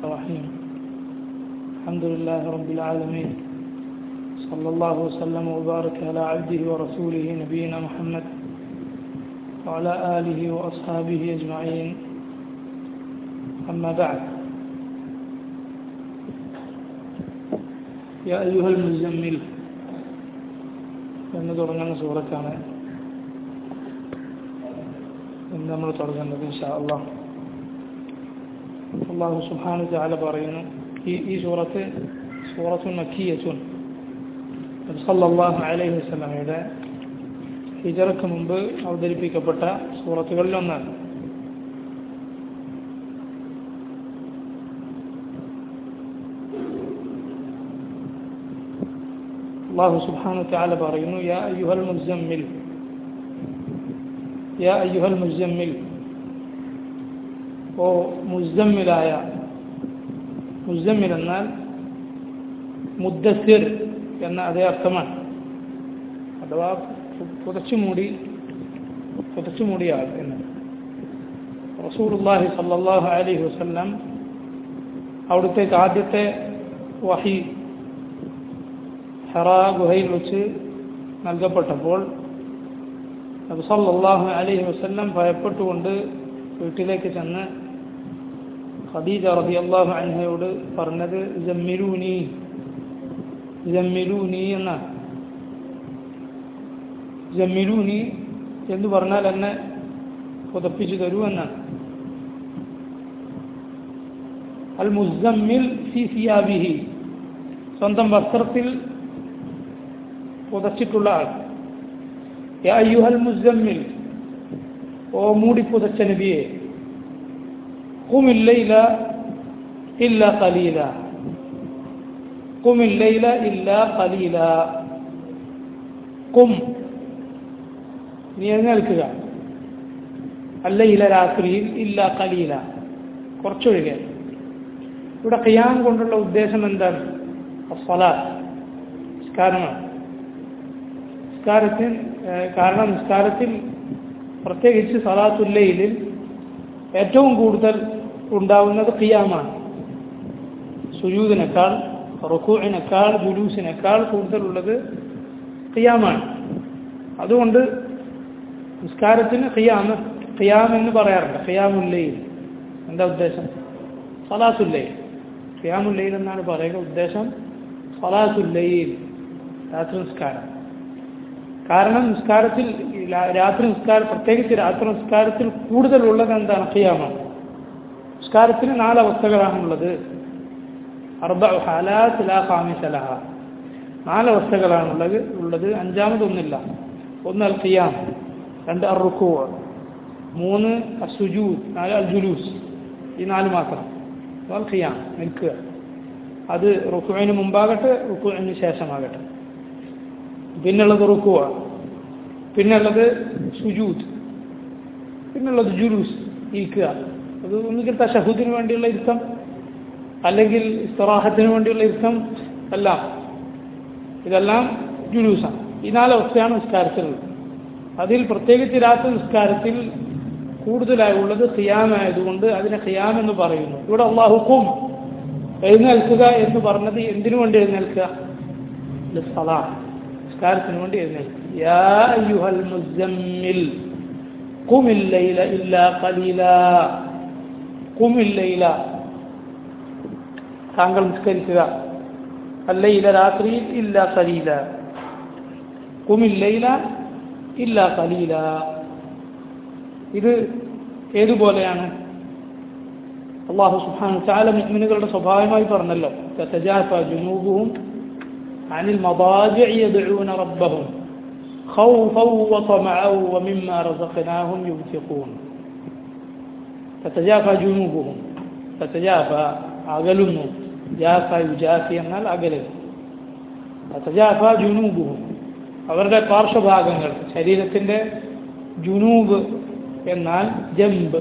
الرحيم الحمد لله رب العالمين صلى الله وسلم وبارك على عبده ورسوله نبينا محمد وعلى آله وأصحابه أجمعين أما بعد يا أيها المزمل എന്നുതുടങ്ങുന്ന സൂറത്താണ് ഇന്ന് നമ്മൾ തുടങ്ങുന്നത് ഇൻഷാ അല്ലാഹ്. അല്ലാഹു സുബ്ഹാനഹു വ തആല പറയുന്നു, ഈ സൂറത്തുൻ മക്കിയ്യത്തുൻ, നബി സല്ലല്ലാഹു അലൈഹി വസല്ലമയുടെ ഹിജ്റയ്ക്ക് മുമ്പ് അവതരിപ്പിക്കപ്പെട്ട സൂറത്തുകളിലൊന്നാണ്. അല്ലാഹു സുബ്ഹാനഹു വ തആല പറയുന്നു, യാ അയ്യുഹൽ മുസമ്മിൽ, യാ അയ്യുഹൽ മുസമ്മിൽ, ഓ മുസമ്മിലായ. മുസമ്മിൽ എന്നാൽ മുദ്ദസ്സിർ എന്ന അതേ അർത്ഥമാണ്. അഥവാ പുതച്ചുമൂടിയ ആൾ എന്ന്. റസൂലുള്ളാഹി സ്വല്ലല്ലാഹു അലൈഹി വസല്ലം അവിടുത്തേക്ക് ആദ്യത്തെ വഹി ഹിറാ ഗുഹയിൽ വെച്ച് നൽകപ്പെട്ടപ്പോൾ നബി സല്ലല്ലാഹു അലൈഹി വസല്ലം ഭയപ്പെട്ടുകൊണ്ട് വീട്ടിലേക്ക് ചെന്ന് ഖദീജ റളിയല്ലാഹു അൻഹയോട് പറഞ്ഞത് ജമ്മിലൂനി എന്നാണ്. ജമ്മിലൂനി എന്ന് പറഞ്ഞാൽ എന്നെ പുതപ്പിച്ചു തരൂ എന്നാണ്. അൽ മുസമ്മിൽ ഫി സിയാബിഹി, സ്വന്തം വസ്ത്രത്തിൽ പുതച്ചിട്ടുള്ള ആൾ. യാ അയ്യുഹൽ മുസമ്മിൽ, ഓ മൂടി പുതച്ച നബിയെ. ഖുമിൽ ലൈല ഇല്ലാ ഖലീല, ഖുമിൽ ലൈല ഇല്ലാ ഖലീല. ഖും, നീ എഴുന്നേൽക്കുക. അല്ലൈല, രാത്രിയിൽ, ഇല്ലാ ഖലീല, കുറച്ചൊഴികെ. ഇവിടെ ഖിയാം കൊണ്ടുള്ള ഉദ്ദേശം എന്താണ്? അസ്സലാത്ത്, നിസ്കാരമാണ്. കാരണം നിസ്കാരത്തിൽ പ്രത്യേകിച്ച് സലാത്തുൽ ലൈലിൽ ഏറ്റവും കൂടുതൽ ഉണ്ടാവുന്നത് ഖിയാമാണ്. സുജൂദിനേക്കാൾ, റുകൂഇനേക്കാൾ, ജുലൂസിനേക്കാൾ കൂടുതലുള്ളത് ഖിയാമാണ്. അതുകൊണ്ട് നിസ്കാരത്തിന് ഖിയാം എന്ന് പറയാറുണ്ട്. ഖിയാമുൽ ലൈൽ എന്താ ഉദ്ദേശം? സലാത്തുൽ ലൈൽ. ഖിയാമുൽ ലൈൽ എന്നാണ് പറയുക. ഉദ്ദേശം സലാത്തുൽ ലൈൽ, രാത്രി നിസ്കാരം. കാരണം നിസ്കാരത്തിൽ, പ്രത്യേകിച്ച് രാത്രി നിസ്കാരത്തിൽ കൂടുതലുള്ളത് എന്താണ്? ഖിയാമാണ്. നിസ്കാരത്തിന് 4 അവസ്ഥകളാണുള്ളത്. അർബഉ ഹാലാത്ത് ലാ ഖാമിസ ലഹ, 4 അവസ്ഥകളാണുള്ളത്. അഞ്ചാമതൊന്നില്ല. 1 അൽ ഖിയാം, 2 അർ റുകൂ, 3 അസ്സുജൂദ്, 4 അൽ ജുലൂസ്. ഈ 4 മാത്രം. അൽ ഖിയാം, നിൽക്കുക. അത് റുകൂഇന് മുമ്പാകട്ടെ, റുകൂഇന് ശേഷമാകട്ടെ. പിന്നുള്ളത് റുകൂഅ, പിന്നുള്ളത് സുജൂദ്, പിന്നുള്ളത് ജുലൂസ്, ഇരിക്കുക. അത് ഒന്നുകിൽ തശഹുദിന് വേണ്ടിയുള്ള ഇരുത്തം, അല്ലെങ്കിൽ ഇസ്തിറാഹത്തിന് വേണ്ടിയുള്ള ഇരുത്തം. ഇതെല്ലാം ജുലൂസാണ്. ഈ 4 അവസ്ഥയാണ് നിസ്കാരത്തിലുള്ളത്. അതിൽ പ്രത്യേകിച്ച് രാത്രി നിസ്കാരത്തിൽ കൂടുതലായി ഉള്ളത് ഖിയാമായതുകൊണ്ട് അതിനെ ഖിയാം എന്ന് പറയുന്നു. ഇവിടെ അല്ലാഹു ഖും, എഴുന്നേൽക്കുക എന്ന് പറഞ്ഞത് എന്തിനു വേണ്ടി എഴുന്നേൽക്കുക? ലിസ്സലാത്ത്, നിസ്കാരത്തിന് വേണ്ടി എഴുന്നേൽക്കുക. യാ അയ്യുഹൽ മുസമ്മിൽ ഖുമിൽ ലൈല ഇല്ലാ ഖലീല. ഖുമിൽ ലൈല, താങ്കൾ നിസ്കരിക്കുക. അല്ലൈല, രാത്രിയിൽ, ഇല്ലാ ഖലീല, ഖുമിൽ ലൈല ഇല്ലാ ഖലീല. ഇത് ഏതുപോലെയാണ്? അല്ലാഹു സുബ്ഹാനഹു വ തആല മുഅ്മിനുകളുടെ സ്വഭാവമായി പറഞ്ഞല്ലോ, തതജാഫാ ജുനൂബുഹും അനിൽ മദാജിഇ യദ്ഊന റബ്ബഹും ഖൗഫൻ വതമഅൻ വമിമ്മാ റസഖനാഹും യുൻഫിഖൂൻ. തതജാഫാ ജുനൂബുഹും, തതജാഫാ അകലുന്നു, ജാഫ യുജാഫി എന്നാൽ അകലുന്നു. തതജാഫാ ജുനൂബുഹും, അവരുടെ പാർശ്വഭാഗങ്ങൾ, ശരീരത്തിൻ്റെ ജുനൂബ് എന്നാൽ ജംബ്,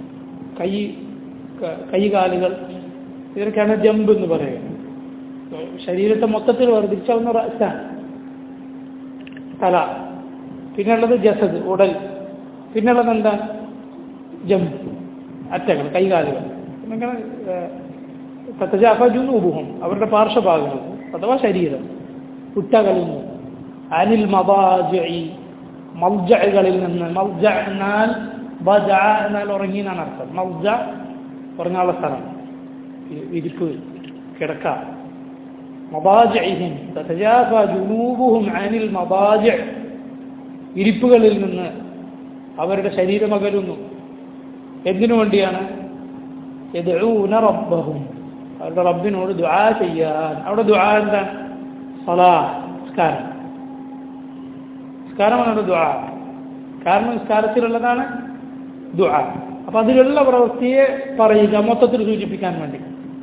കൈകാലുകൾ, ഇതിനൊക്കെയാണ് ജംബ് എന്ന് പറയുക. ശരീരത്തെ മൊത്തത്തിൽ വർദ്ധിച്ചാവുന്ന റഅസാണ്, തല. പിന്നുള്ളത് ജസദ്, ഉടൽ. പിന്നുള്ളത് എന്താ? ജംബ്, അറ്റകൾ, കൈകാലുകൾ. അങ്ങനെ തതജാഫാ ജുനൂബുഹും അവരുടെ പാർശ്വഭാഗങ്ങൾ അഥവാ ശരീരം വിട്ടകലുന്നു അനിൽ മദാജിഇ മൽജഅകളിൽ നിന്ന്. മൽജ എന്നാൽ ബജ എന്നാൽ ഉറങ്ങി എന്നാണ് അർത്ഥം. മൽജ ഉറങ്ങാനുള്ള സ്ഥലം, വിരിപ്പ്, കിടക്ക. മദാജിഇഹിം തതജാഫാ ജുനൂബുഹും അനിൽ മദാജിഇ ഇരിപ്പുകളിൽ നിന്ന് അവരുടെ ശരീരം അകലുന്നു. എന്തിനു വേണ്ടിയാണ്? യദ്ഊന റബ്ബഹും അവരുടെ റബ്ബിനോട് ദുആ ചെയ്യാൻ. അവിടെ ദുആ എന്താണ്? സലാഹ്, നിസ്കാരം. നിസ്കാരമാണ് ദുആ. കാരണം നിസ്കാരത്തിലുള്ളതാണ് ദുആ. അപ്പൊ അതിലുള്ള പ്രവൃത്തിയെ പറയുക, മൊത്തത്തിൽ സൂചിപ്പിക്കാൻ വേണ്ടി.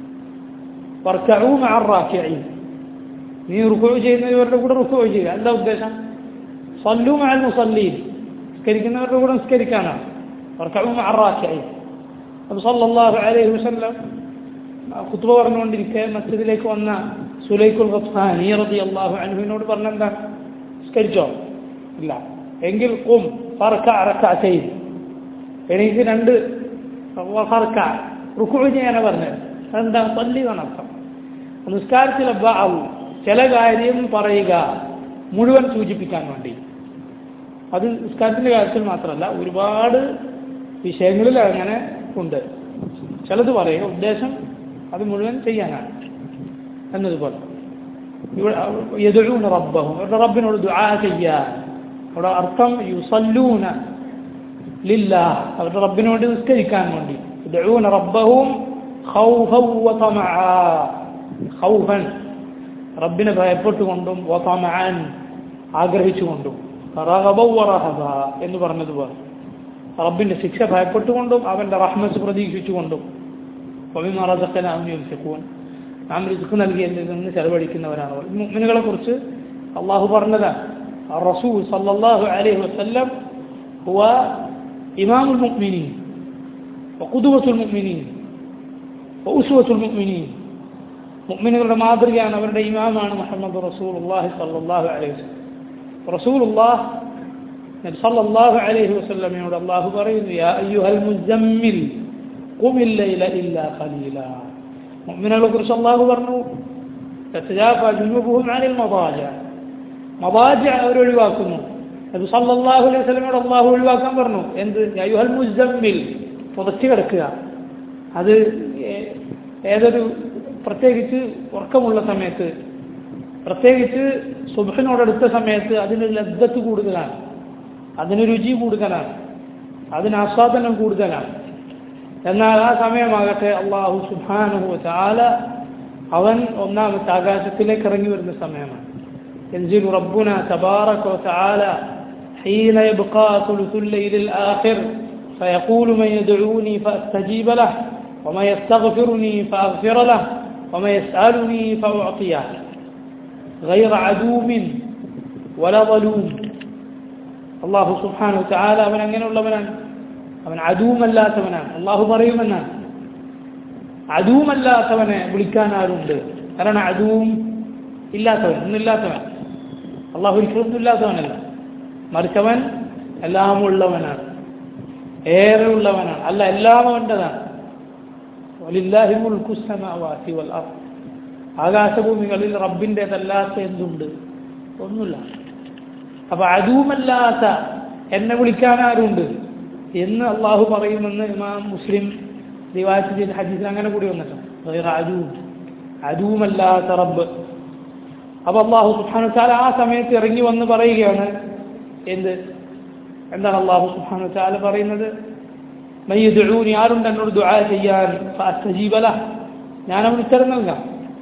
വർക്കഊ മഅർ റാക്കിഈൻ, നീ റുകൂഅ് ചെയ്യുന്നവരുടെ കൂടെ റുകൂഅ് ചെയ്യുക. എന്താ ഉദ്ദേശം? സല്ലൂ മഅൽ മുസല്ലീൻ, നിസ്കരിക്കുന്നവരുടെ കൂടെ നിസ്കരിക്കാനാണ്. വർക്കഊ മഅർ റാക്കിഈൻ. നബി സല്ലല്ലാഹു അലൈഹി വസല്ലം ഖുത്ബ പറഞ്ഞുകൊണ്ടിരിക്കെ മസ്ജിദിലേക്ക് വന്ന സുലൈഖുൽ ഖത്ഫാനി റളിയല്ലാഹു അൻഹുവിനോട് പറഞ്ഞെന്താ? നിസ്കരിച്ചോ? ഇല്ല. എങ്കിൽ ഖും ഫർക റകഅതൈൻ, എനിക്ക് 2 ഫർക റുകൂഅ് ചെയ്യാനാണ് പറഞ്ഞത്. അതെന്താ? സല്ലി എന്നാണ് അർത്ഥം. നിസ്കാരത്തിലെ ബഅൽ ചില കാര്യം പറയുക മുഴുവൻ സൂചിപ്പിക്കാൻ വേണ്ടി. അത് നിസ്കാരത്തിന്റെ കാര്യത്തിൽ മാത്രമല്ല, ഒരുപാട് വിഷയങ്ങളിൽ അങ്ങനെ ഉണ്ട്. ചിലത് പറയുക ഉദ്ദേശം അത് മുഴുവൻ ചെയ്യാനാണ് എന്നതുപോലെ. ഇവിടെ യദ്ഊന റബ്ബഹും അവരുടെ റബ്ബിനോട് ദുആ ചെയ്യാൻ. അവിടെ അർത്ഥം യുസല്ലൂന ലില്ലാഹ്, അവരുടെ റബ്ബിനോട് നിസ്കരിക്കാൻ വേണ്ടി. യദ്ഊന റബ്ബഹും ഖൗഫൻ വതമഅ, ഖൗഫൻ റബ്ബിനെ ഭയപ്പെട്ടുകൊണ്ടും വതമഅൻ ആഗ്രഹിച്ചുകൊണ്ടും റഗബ വറഹബ എന്ന് പറഞ്ഞതുപോലെ റബ്ബിന്റെ ശിക്ഷ ഭയപ്പെട്ടുകൊണ്ടും അവന്റെ റഹ്മത്ത് പ്രതീക്ഷിച്ചുകൊണ്ടും. വമിമ്മാ റസഖനാഹും യുൻഫിഖൂൻ, നാം റിസ്ക് നൽകിയതിൽ നിന്ന് ചെലവഴിക്കുന്നവരാണ്. മുഅ്മിനുകളെ കുറിച്ച് അല്ലാഹു പറഞ്ഞതാണ്. റസൂൽ സല്ലല്ലാഹു അലൈഹി വസല്ലം ഹുവ ഇമാമുൽ മുഅ്മിനീൻ വഖുദവത്തുൽ മുഅ്മിനീൻ വഉസ്വത്തുൽ മുഅ്മിനീൻ. മുഅ്മിനുകളുടെ മാതൃകയാണ്, അവരുടെ ഇമാമാണ് മുഹമ്മദ് റസൂലുള്ളാഹി സല്ലല്ലാഹു അലൈഹി വസല്ലം. റസൂലുള്ളാഹി നബി സല്ലല്ലാഹു അലൈഹി വസല്ലമയോട് അല്ലാഹു പറയുന്നു, യാ അയ്യുഹൽ മുസമ്മിൽ ഖുമിൽ ലൈല ഇല്ലാ ഖലീലാ. മുഅ്മിനുകളെ കുറിച്ച് അല്ലാഹു പറഞ്ഞു, തതജാഫാ ജുനൂബുഹും അനിൽ മദാജിഅ, മദാജിഅ അവർ ഒഴിവാക്കുന്നു. നബി സല്ലല്ലാഹു അലൈഹി വസല്ലമയോട് അല്ലാഹു ഒഴിവാക്കാൻ പറഞ്ഞു. എന്ത്? യാ അയ്യുഹൽ മുസമ്മിൽ, പുതച്ച് കിടക്കുക. അത് ഏതൊരു പ്രത്യേകിച്ച് ഉറക്കമുള്ള സമയത്ത്, പ്രത്യേകിച്ച് സുബ്ഹിനോടടുത്ത സമയത്ത് അതിന് ലദ്ദത്ത് കൂടുതലാണ്, അതിന് രുചി കൂടുതലാണ്, അതിന് ആസ്വാദനം കൂടുതലാണ്. എന്നാൽ ആ സമയമാകട്ടെ അല്ലാഹു സുബ്ഹാനഹു വ തആല അവൻ ഒന്നാമത്തെ ആകാശത്തിലേക്ക് ഇറങ്ങി വരുന്ന സമയമാണ്. യൻസിലു റബ്ബുനാ തബാറക വ തആല ഹീന യബ്ഖാ സുലുസുൽ ലൈലിൽ ആഖിർ ഫയഖൂലു മൻ യദ്ഊനി ഫഅസ്തജീബ ലഹു വമൻ യസ്തഗ്ഫിറുനി ഫഅഗ്ഫിറ ലഹു വമൻ യസ്അലുനി ഫഉഅതിയഹു ഗൈറ അദൂമിൻ വല ളലൂം. അല്ലാഹു സുബ്ഹാനഹു വ തആല അവൻ അങ്ങനെയുള്ളവനാണ്, അവൻ അദൂമല്ലാത്തവനാണ്. അല്ലാഹു പറയുമെന്നാണ്, അദൂമല്ലാത്തവനെ വിളിക്കാൻ ആരുണ്ട്? കാരണം അദൂം ഇല്ലാത്തവൻ, ഒന്നില്ലാത്തവൻ. അല്ലാഹു ഒരിക്കലും ഇല്ലാത്തവനല്ല, മറിച്ചവൻ എല്ലാം ഉള്ളവനാണ്, ഏറെ ഉള്ളവനാണ്. അല്ല, എല്ലാം അവൻ്റെതാണ്. വലില്ലാഹി മുൽക്കു സ്സമാവാതി വൽ അർദ്, ആകാശഭൂമികളിൽ റബ്ബിൻ്റെതല്ലാത്ത എന്തുണ്ട്? ഒന്നുമില്ല. അപ്പൊ അദൂമല്ലാത്ത എന്നെ വിളിക്കാൻ ആരുണ്ട് എന്ന് അള്ളാഹു പറയുമെന്ന് ഇമാം മുസ്ലിം റിവായത്ത് ചെയ്ത ഹദീസിൽ അങ്ങനെ കൂടി വന്നിട്ടുണ്ട്. അദൂമല്ലാത്ത റബ്ബ്. അപ്പൊ അള്ളാഹു സുബ്ഹാനഹു വ തആല ആ സമയത്ത് ഇറങ്ങി വന്ന് പറയുകയാണ്. എന്താണ് അള്ളാഹു സുബ്ഹാനഹു വ തആല പറയുന്നത്? മൻ യദ്ഊനി, ആരുണ്ട് എന്നോട് ദുആ ചെയ്യാൻ, ഫഅസ്തജീബ ലഹു, ഞാൻ അവന് ഉത്തരം നൽകാം.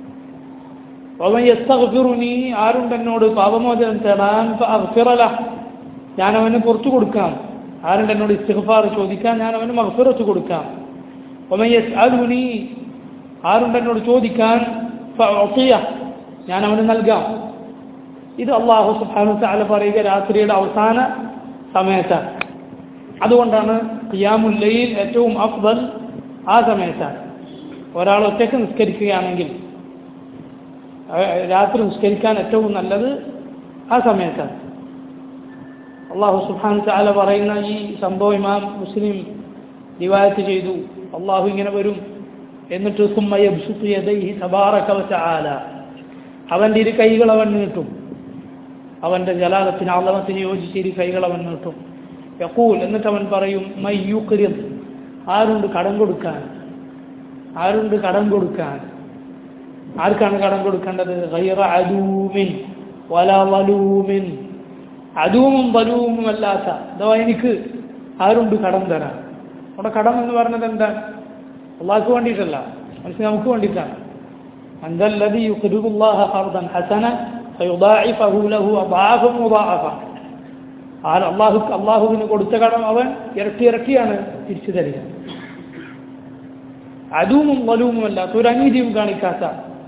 വമൻ യസ്തഗ്ഫിറുനി, ആരുണ്ട് എന്നോട് പാപമോചനം തേടാൻ, ഫഅഗ്ഫിറ ലഹു, ഞാൻ അവന് പുറത്തു കൊടുക്കാം. ആരുണ്ട് എന്നോട് ഇസ്തിഗ്ഫാർ ചോദിക്കാൻ, ഞാൻ അവന് മഗ്ഫിറത്ത് കൊടുക്കാം. വമൻ യസ്അലുനി, ആരുണ്ട് എന്നോട് ചോദിക്കാൻ, ഫഅതിയഹു, ഞാൻ അവന് നൽകാം. ഇത് അല്ലാഹു സുബ്ഹാനഹു വ തആല പറയുക രാത്രിയുടെ അവസാന സമയത്താണ്. അതുകൊണ്ടാണ് ഖിയാമുൽ ലൈൽ ഏറ്റവും അഫ്ദൽ ആ സമയത്താണ്. ഒരാൾ ഒറ്റയ്ക്ക് നിസ്കരിക്കുകയാണെങ്കിൽ രാത്രി നിസ്കരിക്കാൻ ഏറ്റവും നല്ലത് ആ സമയത്താണ്. അല്ലാഹു സുബ്ഹാനഹു വ തആല പറയുന്ന ഈ സംഭവം ഇമാം മുസ്ലിം റിവായത്ത് ചെയ്തു. അല്ലാഹു ഇങ്ങനെ വരും, എന്നിട്ട് സുമ്മ യബ്സുതു യദൈഹി തബാറക വതആല, അവൻ്റെ ഇരു കൈകൾ അവൻ നീട്ടും, അവൻ്റെ ജലാലത്തിന് അളവത്തിന് യോജിച്ച ഇരു കൈകൾ അവൻ നീട്ടും. യഖൂൽ, എന്നിട്ട് അവൻ പറയും, മൻ യുഖ്രിദ്, ആരുണ്ട് കടം കൊടുക്കാൻ, ആരുണ്ട് കടം കൊടുക്കാൻ. ആർക്കാണ് കടം കൊടുക്കേണ്ടത്? ഗൈറ അദൂമിൻ വലാ വലൂമിൻ, അദൂമും വലൂമും അല്ലാത്ത, അഥവാ എനിക്ക് ആരുണ്ട് കടം തരാൻ. അവിടെ കടം എന്ന് പറഞ്ഞത് എന്താ? അള്ളാഹ്ക്ക് വേണ്ടിയിട്ടല്ല, മറിച്ച് നമുക്ക് വേണ്ടിയിട്ടാണ്. അൻദല്ലദീ യുഖ്രിദുല്ലാഹ ഖർദൻ ഹസന ഫയുദാഇഫഹു ലഹു അദ്ആഫൻ മുദാഅഫ. അള്ളാഹുവിന് കൊടുത്ത കടം അവൻ ഇരട്ടി ഇരട്ടിയാണ് തിരിച്ചു തരിക. അദൂമും വലൂമും അല്ലാത്ത, ഒരു അനീതിയും കാണിക്കാത്ത,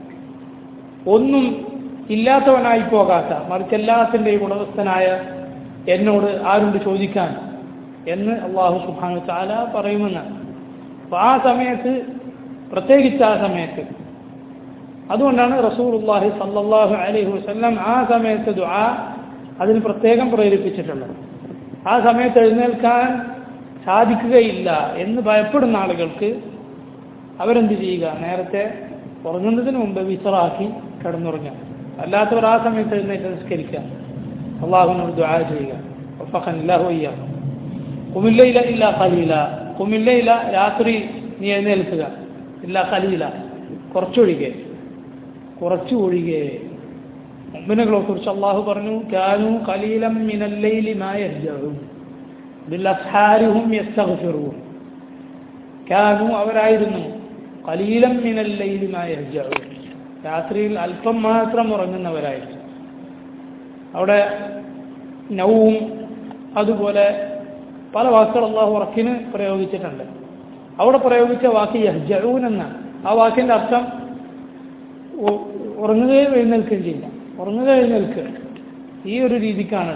ഒന്നും ഇല്ലാത്തവനായി പോകാത്ത, മറിച്ച് എല്ലാത്തിൻ്റെയും ഉടമസ്ഥനായ എന്നോട് ആരുണ്ട് ചോദിക്കാൻ എന്ന് അള്ളാഹു സുബ്ഹാനഹു വ തആല പറയുമെന്നാണ്. അപ്പോൾ ആ സമയത്ത്, പ്രത്യേകിച്ച് ആ സമയത്ത്, അതുകൊണ്ടാണ് റസൂലുള്ളാഹി സ്വല്ലല്ലാഹു അലൈഹി വസല്ലം ആ സമയത്ത് ദുആ അതിന് പ്രത്യേകം പ്രേരിപ്പിച്ചിട്ടുള്ളത്. ആ സമയത്ത് എഴുന്നേൽക്കാൻ സാധിക്കുകയില്ല എന്ന് ഭയപ്പെടുന്ന ആളുകൾക്ക് അവരെന്ത് ചെയ്യുക? നേരത്തെ ഉറങ്ങുന്നതിന് മുമ്പ് വിസറാക്കി കിടന്നുറങ്ങുക. അല്ലാത്തവർ ആ സമയത്ത് എഴുന്നേറ്റ് നിസ്കരിക്കുക, അള്ളാഹുവിനോട് ദുആ ചെയ്യുക. വഫഖനല്ലാഹു വഇയ്യാകും. ഖുമിൽ ലൈല ഇല്ലാ ഖലീല, ഖുമിൽ ലൈല, രാത്രി നീ എഴുന്നേൽക്കുക, ഇല്ലാ ഖലീല, കുറച്ചൊഴികെ, കുറച്ചൊഴികെ. മുഅ്മിനുകളെ കുറിച്ച് അള്ളാഹു പറഞ്ഞു, കാനൂ ഖലീലൻ മിനൽ ലൈലി മാ യഹ്ജഊൻ ബിൽഅസ്ഹാരി ഹും യസ്തഗ്ഫിറൂൻ. കാനൂ, അവരായിരുന്നു, ഖലീലൻ മിനൽ ലൈലി മാ യഹ്ജഊൻ, രാത്രിയിൽ അല്പം മാത്രം ഉറങ്ങുന്നവരായിരുന്നു. അവിടെ നൗം, അതുപോലെ പല വാക്കുകൾ അള്ളാഹു ഉറക്കിന് പ്രയോഗിച്ചിട്ടുണ്ട്. അവിടെ പ്രയോഗിച്ച വാക്ക് യഹ്ജഊൻ എന്നാണ്. ആ വാക്കിൻ്റെ അർത്ഥം ഉറങ്ങുകയും എഴുന്നേൽക്കുകയും ചെയ്യില്ല, ഉറങ്ങുക എഴുന്നേൽക്കുക, ഈ ഒരു രീതിക്കാണ്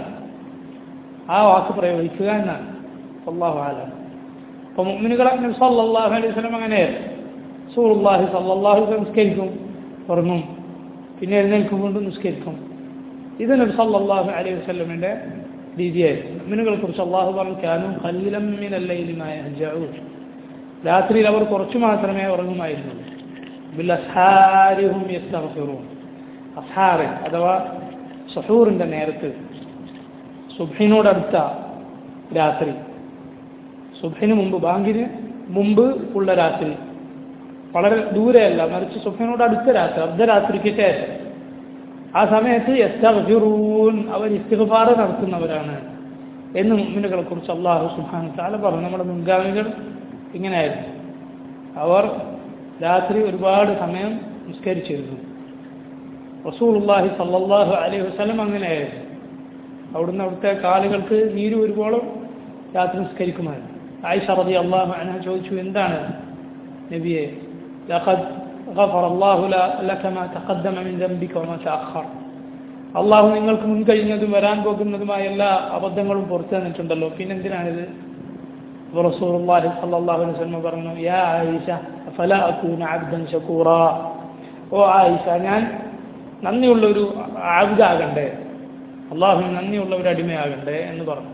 ആ വാക്ക് പ്രയോഗിക്കുക എന്നാണ്. അല്ലാഹു അലം. അപ്പോൾ മുഅ്മിനുകളെ നബി സല്ലല്ലാഹു അലൈഹി വസല്ലം അങ്ങനെയായിരുന്നു. റസൂലുള്ളാഹി സല്ലല്ലാഹു അലൈഹി വസല്ലം നിസ്കരിക്കും, ഉറങ്ങും, പിന്നെ എഴുന്നേൽക്കും, വീണ്ടും നിസ്കരിക്കും. ഇത് നബി സല്ലല്ലാഹു അലൈഹി വസല്ലമിൻ്റെ രീതിയായിരുന്നു. മുഅ്മിനുകളെ കുറിച്ച് അല്ലാഹു പറഞ്ഞു, കാനൂ ഖലീലൻ മിനൽ ലൈലി മാ യഹ്ജഊൻ, രാത്രിയിൽ അവർ കുറച്ചു മാത്രമേ ഉറങ്ങുമായിരുന്നുള്ളൂ. ബിൽഅസ്ഹാരി ഹും യസ്തഗ്ഫിറൂൻ, അസ്ഹാറ് അഥവാ സുഹൂറിൻ്റെ നേരത്ത്, സുബ്ഹിനോടടുത്ത രാത്രി, സുബ്ഹിന് മുമ്പ്, ബാങ്കിന് മുമ്പ് ഉള്ള രാത്രി, വളരെ ദൂരെയല്ല, മറിച്ച് സുബ്ഹിനോട് അടുത്ത രാത്രി, അർദ്ധരാത്രിക്ക് ശേഷം, ആ സമയത്ത് യസ്തഗ്ഫിറൂൻ, അവർ ഇസ്തിഗ്ഫാർ നടത്തുന്നവരാണ് എന്ന് മുഅ്മിനുകളെ കുറിച്ച് അല്ലാഹു സുബ്ഹാനഹു വ തആല പറഞ്ഞു. നമ്മുടെ മുൻഗാമികൾ ഇങ്ങനെയായിരുന്നു. അവർ രാത്രി ഒരുപാട് സമയം നിസ്കരിച്ചിരുന്നു. റസൂലുള്ളാഹി സ്വല്ലല്ലാഹു അലൈഹി വസല്ലം അങ്ങനെയായിരുന്നു. അവിടുന്ന് അവിടുത്തെ കാലുകൾക്ക് നീര് വരുമ്പോഴും രാത്രി നിസ്കരിക്കുമായിരുന്നു. ആയിഷ റളിയല്ലാഹു അൻഹ ചോദിച്ചു, എന്താണ് നബിയെ? ലഖദ് ഗഫറല്ലാഹു ലക മാ തഖദ്ദമ മിൻ ദംബിക വമാ തഅഖർ, അള്ളാഹു നിങ്ങൾക്ക് മുൻകഴിഞ്ഞതും വരാൻ പോകുന്നതുമായ എല്ലാ അബദ്ധങ്ങളും പുറത്തു തന്നിട്ടുണ്ടല്ലോ, പിന്നെന്തിനാണിത്? റസൂലുള്ളാഹി സ്വല്ലല്ലാഹു അലൈഹി വസല്ലം പറഞ്ഞു, യാ ആയിഷ ഫലാ അകൂന അബ്ദൻ ശകൂറാ, ഓ ആയിഷ, ഞാൻ നന്ദിയുള്ള ഒരു ആബിദാകണ്ടേ, അള്ളാഹുവിന് നന്ദിയുള്ള ഒരു അടിമയാകണ്ടേ എന്ന് പറഞ്ഞു.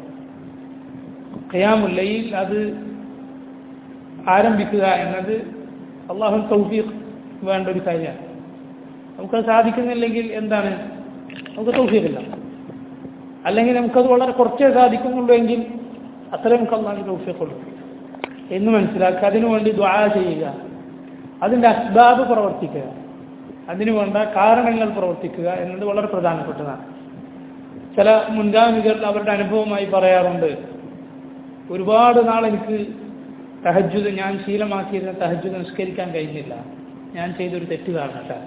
ഖിയാമുൽ ലൈൽ അത് ആരംഭിക്കുക എന്നത് അള്ളാഹുവിന് തൗഫീഖ് വേണ്ട ഒരു കാര്യമാണ്. നമുക്കത് സാധിക്കുന്നില്ലെങ്കിൽ എന്താണ്? നമുക്ക് തൗഫീഖില്ല. അല്ലെങ്കിൽ നമുക്കത് വളരെ കുറച്ചേ സാധിക്കുന്നുള്ളൂ എങ്കിൽ അത്രയും നമുക്ക് അള്ളാഹുവിന് തൗഫീഖുള്ളൂ എന്ന് മനസ്സിലാക്കുക. അതിനുവേണ്ടി ദുആ ചെയ്യുക, അതിൻ്റെ അസ്ബാബ് പ്രവർത്തിക്കുക, അതിനു വേണ്ട കാരണങ്ങൾ പ്രവർത്തിക്കുക എന്നത് വളരെ പ്രധാനപ്പെട്ടതാണ്. ചില മുൻഗാമികൾ അവരുടെ അനുഭവമായി പറയാറുണ്ട്, ഒരുപാട് നാൾ എനിക്ക് തഹജ്ജുദ്, ഞാൻ ശീലമാക്കിയിരുന്ന തഹജ്ജുദ് നിസ്കരിക്കാൻ കഴിഞ്ഞില്ല, ഞാൻ ചെയ്തൊരു തെറ്റ് കാരണത്താൽ.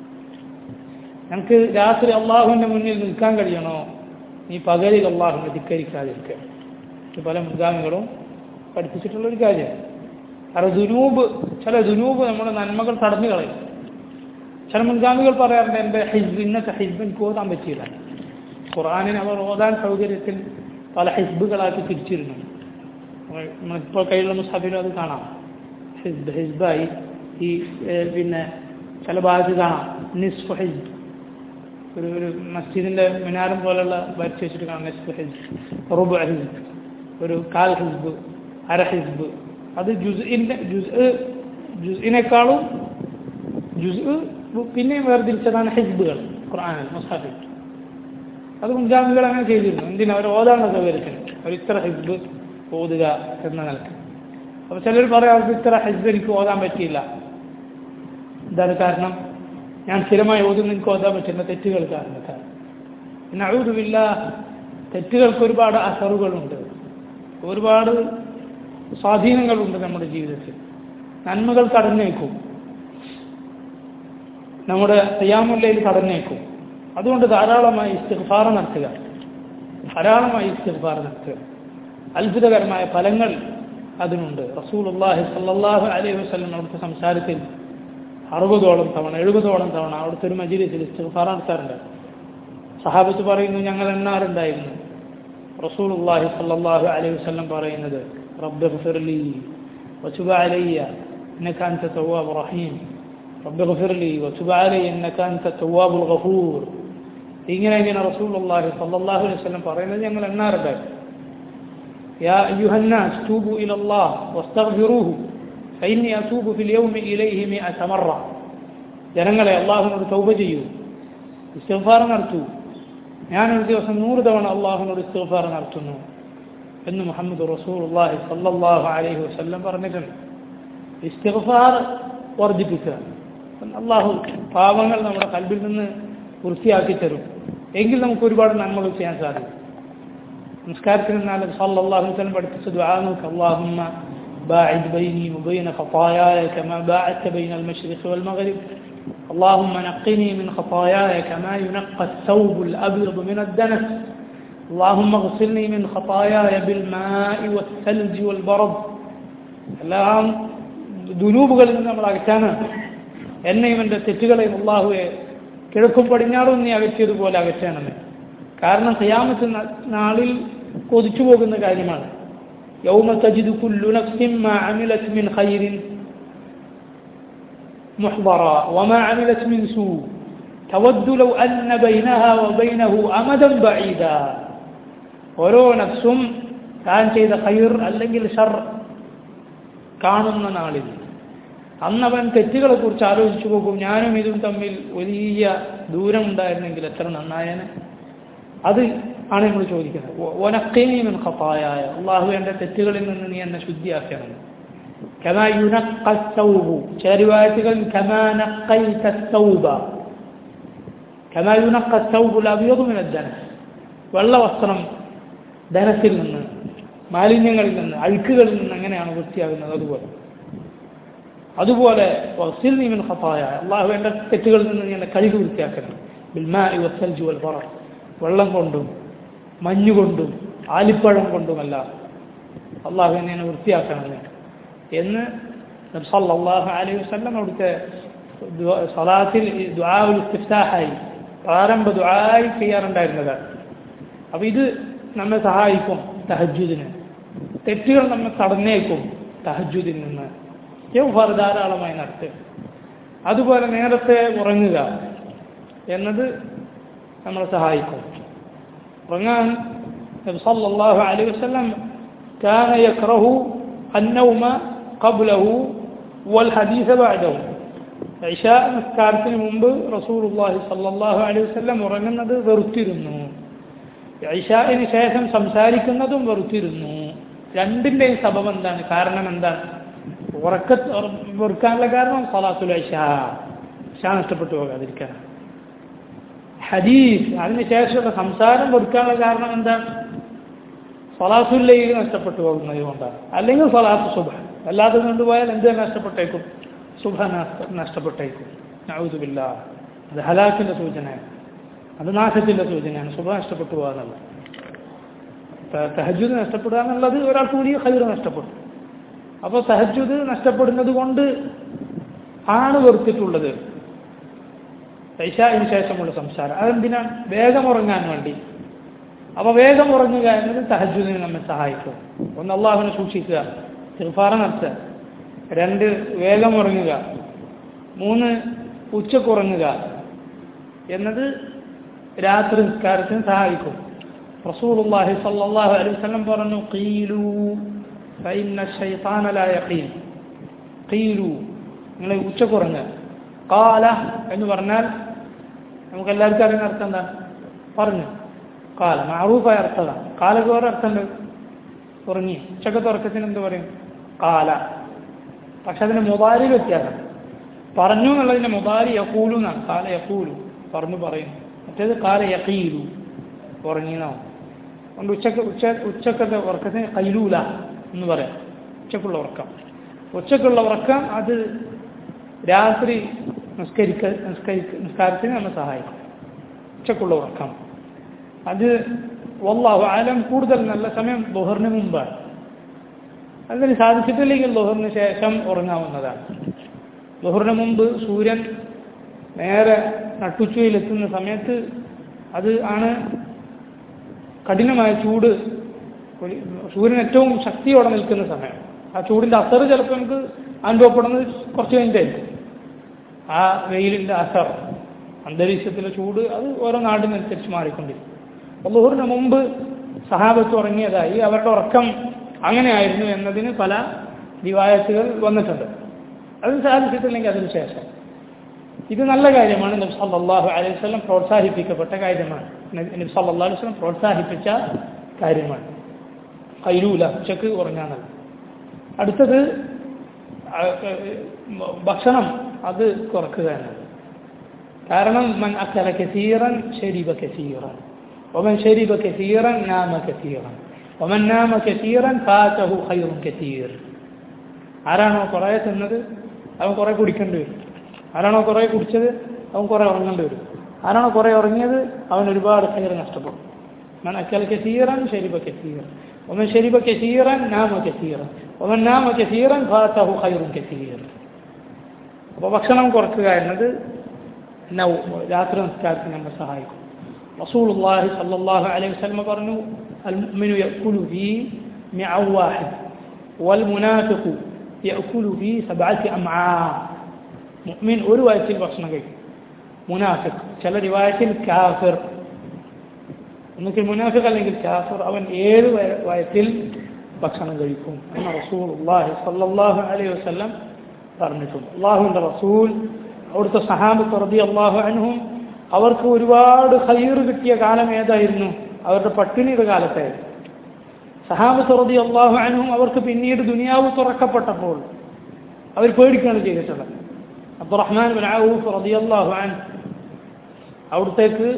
ഞങ്ങൾക്ക് രാത്രി അള്ളാഹുവിൻ്റെ മുന്നിൽ നിൽക്കാൻ കഴിയണോ, നീ പകലിൽ അള്ളാഹുവിനെ ധിക്കരിക്കാതിരിക്കുക. പല മുൻഗാമികളും പഠിപ്പിച്ചിട്ടുള്ളൊരു കാര്യമാണ്. കാരണം ചില ദുനൂബ് നമ്മുടെ നന്മകൾ തടഞ്ഞു കളയും. ചില മുൻഗാമികൾ പറയാറുണ്ട്, എൻ്റെ ഹിസ്ബ്, ഇന്നത്തെ ഹിസ്ബ് എനിക്ക് ഓതാൻ പറ്റിയില്ല. ഖുർആനിന് അവർ ഓതാൻ സൗകര്യത്തിൽ പല ഹിസ്ബുകളാക്കി തിരിച്ചിരുന്നു. ഇപ്പോൾ കയ്യിലുള്ള മുസ്ഹഫിലും അത് കാണാം. ഹിസ്ബായി ഈ പിന്നെ ചില ഭാഗത്ത് കാണാം നിസ്ഫ് ഹിസ്ബ്, ഒരു മസ്ജിദിൻ്റെ മിനാരം പോലുള്ള വരച്ച് വെച്ചിട്ട് കാണാം. നിസ്ഫ് ഹിസ്ബ്, റുബ് ഹിസ്ബ്, ഒരു കാൽ ഹിസ്ബ്, അര ഹിസ്ബ്. അത് ജുസ് ജുസിനേക്കാളും ജുസ് പിന്നെയും വേർതിരിച്ചതാണ് ഹിസ്ബുകൾ ഖുർആനിൽ മുസ്ഹഫിൽ. അത് മുൻഗാമികൾ അങ്ങനെ ചെയ്തിരുന്നു. എന്തിനാ അവർ ഓതാനുള്ള സൗകര്യത്തിന് അവർ ഇത്ര ഹിസ്ബ് ഓതുക എന്ന നിലക്ക്. അപ്പോൾ ചിലർ പറയാം അവർക്ക് ഇത്ര ഹിസ്ബ് എനിക്ക് ഓതാൻ പറ്റിയില്ല. എന്താണ് കാരണം? ഞാൻ സ്ഥിരമായി ഓതുന്ന എനിക്ക് ഓതാൻ പറ്റുന്ന തെറ്റുകൾ കാരണത്താൽ. പിന്നെ അഊദുബില്ലാ, തെറ്റുകൾക്ക് ഒരുപാട് അസറുകളുണ്ട്, ഒരുപാട് സ്വാധീനങ്ങളുണ്ട് നമ്മുടെ ജീവിതത്തിൽ. നന്മകൾ തടഞ്ഞേക്കും, നമ്മുടെ ഖിയാമുൽ-ലൈൽ തടഞ്ഞേക്കും. അതുകൊണ്ട് ധാരാളമായി ഇസ്തിഗ്ഫാർ നടത്തുക, ധാരാളമായി ഇസ്തിഗ്ഫാർ നടത്തുക. അത്ഭുതകരമായ ഫലങ്ങൾ അതിനുണ്ട്. റസൂലുള്ളാഹി സ്വല്ലല്ലാഹു അലൈഹി വസല്ലം അവിടുത്തെ സംസാരത്തിൽ 60ഓളം തവണ 70ഓളം തവണ അവിടുത്തെ ഒരു മജ്‌ലിസിൽ ഇസ്തിഗ്ഫാർ നടത്താറുണ്ട്. സഹാബത്ത് പറയുന്നു, ഞങ്ങൾ എണ്ണാറുണ്ടായിരുന്നു. റസൂലുള്ളാഹി സ്വല്ലല്ലാഹു അലൈഹി വസല്ലം പറയുന്നത്, റബ്ബിഗ്ഫിർലി വതുബ് അലയ്യ ഇന്നക അൻത തവ്വാബുർ റഹീം, റബ്ബിഗ്ഫിർലി വതുബ് അലയ്യ ഇന്നക അൻത തവ്വാബുൽ ഗഫൂർ. ഇങ്ങനെ റസൂലുള്ളാഹി സ്വല്ലല്ലാഹു അലൈഹി വസല്ലം പറയുന്നത് ഞങ്ങൾ എണ്ണാറുണ്ടായിരുന്നു. യാ അയ്യുഹന്നാസ് തൂബു ഇലല്ലാഹ് വസ്തഗ്ഫിറൂഹു ഫഇന്നി അതൂബു ഫിൽ യൗമി ഇലൈഹി 100 മറ. ജനങ്ങളെ, അല്ലാഹുവിനോട് തൗബ ചെയ്യൂ, ഇസ്തിഗ്ഫാർ നടത്തൂ. ഞാനൊരു ദിവസം 100 തവണ അല്ലാഹുവിനോട് ഇസ്തിഗ്ഫാർ നടത്തുന്നു എന്ന് മുഹമ്മദ് റസൂലുള്ളാഹി സ്വല്ലല്ലാഹു അലൈഹി വസല്ലം പറഞ്ഞിട്ടുണ്ട്. ഇസ്തിഗ്ഫാർ വർദ്ധിപ്പിക്കുക. അല്ലാഹു പാപങ്ങൾ നമ്മുടെ ഖൽബിൽ നിന്ന് വൃത്തിയാക്കി തരും. എങ്കിൽ നമുക്ക് ഒരുപാട് നന്മകൾ ചെയ്യാൻ സാധിക്കും. നമസ്കാരത്തിൽ നിന്നാൽ സല്ലല്ലാഹു അലൈഹി വസല്ലം പഠിപ്പിച്ച ദുആ നോക്ക്, അല്ലാഹുമ്മ ബാഇദ് ബൈനി വബൈന ഖതായായ കമാ ബാഅദ്ത ബൈനൽ മശ്രിഖി വൽ മഗ്രിബ്, اللهم نقني من خطاياي كما ينقى الثوب الأبيض من الدنس، اللهم اغسلني من خطاياي بالماء والثلج والبرد. എല്ലാം ദുനൂബുകളിൽ നിന്ന് നമ്മൾ അകറ്റാനാണ്. എന്നെയും എൻ്റെ തെറ്റുകളെയും അല്ലാഹുവേ കിഴക്കും പടിഞ്ഞാറും നീ അകറ്റിയതുപോലെ അകറ്റാണെന്ന്. കാരണം ഖിയാമത്ത് നാളിൽ കൊതിച്ചു പോകുന്ന കാര്യമാണ്. യൗമ തജിദു കുല്ലു നഫ്സിൻ മാ അമിലത് മിൻ ഖൈറിൻ മുഹ്ദറ വമാ അമിലത് മിൻ സൂ തവദ്ദു ലൗ അന്ന ബൈനഹാ വബൈനഹു അമദൻ ബഈദ. ഓരോ നഫ്സും താൻ ചെയ്ത ഖൈർ അല്ലെങ്കിൽ ഷർ കാണുന്ന നാളിൽ അന്നവൻ തെറ്റുകളെ കുറിച്ച് ആലോചിച്ചു പോകും. ഞാനും ഇതും തമ്മിൽ വലിയ ദൂരം ഉണ്ടായിരുന്നെങ്കിൽ എത്ര നന്നായേനെ. അത് ആണ് നമ്മൾ ചോദിക്കുന്നത്. വനഖിനി മിൻ ഖതായായ, അല്ലാഹു എൻ്റെ തെറ്റുകളിൽ നിന്ന് നീ എന്നെ ശുദ്ധിയാക്കണം. കമാ യുനഖ الثوب, ചില റിവായത്തുകളിൽ കമാ നഖൈത الثوب, കമാ യുനഖ الثوب الابيض من الدنس, വെള്ള വസ്ത്രം ധനസിൽ നിന്ന്, മാലിന്യങ്ങളിൽ നിന്ന്, അഴുക്കുകളിൽ നിന്ന് എങ്ങനെയാണ് വൃത്തിയാകുന്നത് അതുപോലെ വഗ്സിൽനി മിൻ ഖതായായ, അല്ലാഹു എൻ്റെ തെറ്റുകളിൽ നിന്ന് നീ എന്നെ കഴുകി വൃത്തിയാക്കണം. ബിൽമാഇ വസ്സൽജി വൽ ബറദ്, വെള്ളം കൊണ്ടും മഞ്ഞുകൊണ്ടും ആലിപ്പഴം കൊണ്ടുമല്ല അല്ലാഹു എന്നെ വൃത്തിയാക്കണം എന്ന് നബി സല്ലല്ലാഹു അലൈഹി വസല്ലം അവിടുത്തെ സലാത്തിൽ ദുആഉൽ ഇസ്തിഫ്താഹായി പ്രാരംഭ ദുആയി ചെയ്യാറുണ്ടായിരുന്നതാണ്. അപ്പോൾ ഇത് നമ്മെ സഹായിക്കും തഹജ്ജുദിന്. തെറ്റുകൾ നമ്മെ തടഞ്ഞേക്കും തഹജ്ജുദിൽ നിന്ന്. ഇസ്തിഗ്ഫാർ ധാരാളമായി നടത്തുക. അതുപോലെ നേരത്തെ ഉറങ്ങുക എന്നത് നമ്മളെ സഹായിക്കും. ഉറങ്ങാൻ നബി സല്ലല്ലാഹു അലൈഹി വസല്ലം കാന യക്റഹു അന്നൗമ ഖബ്ലഹു വൽ ഹദീസ ബഅദഹു. ഇശാ നമസ്കാരത്തിന് മുമ്പ് റസൂലുള്ളാഹി സ്വല്ലല്ലാഹു അലൈഹി വസല്ലം ഉറങ്ങുന്നത് വെറുത്തിരുന്നു. ഇശാഇന് ശേഷം സംസാരിക്കുന്നതും വെറുത്തിരുന്നു. രണ്ടിൻ്റെയും സബബ് എന്താണ്? കാരണം എന്താണ്? വെറുക്കാനുള്ള കാരണം സലാത്തുൽ ഇശാ നഷ്ടപ്പെട്ടു പോകാതിരിക്കാൻ. ഹദീസ് അതിനുശേഷമുള്ള സംസാരം വെറുക്കാനുള്ള കാരണം എന്താണ്? സലാത്തുൽ ലൈൽ നഷ്ടപ്പെട്ടു പോകുന്നത് കൊണ്ടാണ്. അല്ലെങ്കിൽ സലാത്ത് സുബ്ഹ്, അല്ലാതെ കൊണ്ടുപോയാൽ എന്ത് നഷ്ടപ്പെട്ടേക്കും? സുബ്ഹ് നഷ്ടപ്പെട്ടേക്കും. നഊദു ബില്ലാഹ്. അത് ഹലാക്കിൻ്റെ സൂചനയാണ്, അത് നാശത്തിൻ്റെ സൂചനയാണ്. സുബ്ഹ് നഷ്ടപ്പെട്ടു പോകുക എന്നുള്ളത്, തഹജ്ജുദ് നഷ്ടപ്പെടുക എന്നുള്ളത് ഒരാൾക്ക് വലിയ ഖൈർ നഷ്ടപ്പെടും. അപ്പോൾ തഹജ്ജുദ് നഷ്ടപ്പെടുന്നത് കൊണ്ട് ആണ് വെറുത്തിട്ടുള്ളത് ഇശാഇന് ശേഷമുള്ള സംസാരം. അതെന്തിനാണ്? വേഗം ഉറങ്ങാൻ വേണ്ടി. അപ്പോൾ വേഗം ഉറങ്ങുക എന്നത് തഹജ്ജുദിന് നമ്മെ സഹായിക്കും. ഒന്ന്, അല്ലാഹുവിനെ സൂക്ഷിക്കുക, ഇസ്തിഗ്ഫാർ നടത്തുക. 2, വേഗം ഉറങ്ങുക. 3, ഉച്ചക്കുറങ്ങുക എന്നത് രാത്രി നിസ്കാരത്തിന് സഹായിക്കും. റസൂലുള്ളാഹി സ്വല്ലല്ലാഹു അലൈഹി വസല്ലം പറഞ്ഞു, ഖീലു ഫഇന്ന ശൈത്താന ലാ യഖീൽ. ഖീലു, നിങ്ങൾ ഉച്ചക്കുറങ്ങുക. കാല എന്ന് പറഞ്ഞാൽ നമുക്ക് എല്ലാവർക്കും അറിയുന്ന അർത്ഥം എന്താണ്? പറഞ്ഞു. കാല മാറൂഫായ അർത്ഥമാണ്. കാലക്ക് വേറെ അർത്ഥമുണ്ട്. ഉറങ്ങി. ഉച്ചക്കത്തെ ഉറക്കത്തിന് എന്ത് പറയും? കാല. പക്ഷെ അതിന് മുതാരി വ്യത്യാസം. പറഞ്ഞു എന്നുള്ളതിൻ്റെ മുതാരി യഖൂലു എന്നാണ്. കാല യഖൂലു, പറഞ്ഞു പറയും. മറ്റേത് കാല യഖീലു, ഉറങ്ങിയെന്നാവും. അതുകൊണ്ട് ഉച്ചക്കത്തെ ഉറക്കത്തിന് ഖൈലൂല എന്ന് പറയാം. ഉച്ചക്കുള്ള ഉറക്കം. ഉച്ചക്കുള്ള ഉറക്കം അത് രാത്രി നിസ്കാരത്തിന് നമ്മെ സഹായിക്കും. ഉച്ചക്കുള്ള ഉറക്കം അത് വല്ലാഹു ആലം കൂടുതൽ നല്ല സമയം ദുഹറിന് മുമ്പാണ്. അതിന് സാധിച്ചിട്ടില്ലെങ്കിൽ ദുഹറിന് ശേഷം ഉറങ്ങാവുന്നതാണ്. ദുഹറിന് മുമ്പ് സൂര്യൻ നേരെ നട്ടുച്ചയിലെത്തുന്ന സമയത്ത് അത് ആണ് കഠിനമായ ചൂട്. സൂര്യൻ ഏറ്റവും ശക്തിയോടെ നിൽക്കുന്ന സമയം. ആ ചൂടിൻ്റെ അസർ ചിലപ്പോൾ നമുക്ക് അനുഭവപ്പെടുന്നത് കുറച്ച് കഴിഞ്ഞിട്ടായിരിക്കും. ആ വെയിലിൻ്റെ അസർ, അന്തരീക്ഷത്തിലെ ചൂട് അത് ഓരോ നാടിനനുസരിച്ച് മാറിക്കൊണ്ടിരിക്കും. ളുഹറിന് മുമ്പ് സഹാബത്ത് ഉറങ്ങിയതായി അവരുടെ ഉറക്കം അങ്ങനെയായിരുന്നു എന്നതിന് പല റിവായത്തുകൾ വന്നിട്ടുണ്ട്. അത് സാധിച്ചിട്ടില്ലെങ്കിൽ അതിന് ശേഷം. ഇത് നല്ല കാര്യമാണ്. നബി സല്ലല്ലാഹു അലൈഹി വസല്ലം പ്രോത്സാഹിപ്പിക്കപ്പെട്ട കാര്യമാണ്. നബി സല്ലല്ലാഹു അലൈഹി വസല്ലം പ്രോത്സാഹിപ്പിച്ച കാര്യമാണ് ഖൈലൂല, ഉച്ചക്ക് ഉറങ്ങാനല്ല. അടുത്തത് ഭക്ഷണം അത് കുറക്കുക എന്നത്. കാരണം മൻ അക്കല കസീറൻ ശരിബ കസീറൻ ومن شرب كثيرا نام كثيرا ومن نام كثيرا فاته خير كثير. ആരാണോ കുറേ തിന്നത് അവൻ കുറേ കുടിക്കേണ്ടി വരും. ആരാണോ കുറേ കുടിച്ചത് അവൻ കുറേ ഉറങ്ങേണ്ടി വരും. ആരാണോ കുറേ ഉറങ്ങിയത് അവൻ ഒരുപാട് ഖൈർ നഷ്ടപ്പെടും. മൻ അക്കല കസീറൻ ശരിബ കസീറൻ ومن شرب كثيرا نام كثيرا ومن نام كثيرا فاته خير كثير. അപ്പോൾ ഭക്ഷണം കുറക്കുക എന്നത് രാത്രി നിസ്കാരത്തിന് നമ്മെ സഹായിക്കും. റസൂലുള്ളാഹി സ്വല്ലല്ലാഹു അലൈഹി വസല്ലം പറഞ്ഞു, അൽ മുഅ്മിനു യഅകുലു ഫീ മിഅ വാഹിദ് വൽ മുനാഫിഖു യഅകുലു ഫീ സബ്അത്തി അംആ. മുഅ്മിൻ ഒരു വയറ്റിൽ ഭക്ഷണം കഴിക്കും. മുനാഫിഖ്, ചില റിവായത്തിൽ കാഫിർ, ഒന്നുകിൽ മുനാഫിഖ് അല്ലെങ്കിൽ കാഫിർ, അവൻ 7 വയറ്റിൽ ഭക്ഷണം കഴിക്കും എന്ന് റസൂലുള്ളാഹി സ്വല്ലല്ലാഹു അലൈഹി വസല്ലം പറഞ്ഞിട്ടുണ്ട്. അല്ലാഹുവിൻ്റെ റസൂൽ അവിടുത്തെ സഹാബത്ത് റളിയല്ലാഹു അൻഹും അവർക്ക് ഒരുപാട് ഖൈർ കിട്ടിയ കാലം ഏതായിരുന്നു? അവരുടെ പട്ടിണിയുടെ കാലത്തായിരുന്നു. സഹാബത്ത് റളിയല്ലാഹു അൻഹും അവർക്ക് പിന്നീട് ദുനിയാവ് തുറക്കപ്പെട്ടപ്പോൾ അവർ പേടിക്കുകയാണ് ചെയ്തിട്ടുള്ളത്. അബ്ദുറഹ്മാൻ ബിൻ ഔഫ് റളിയല്ലാഹു അൻഹു അവിടത്തേക്ക്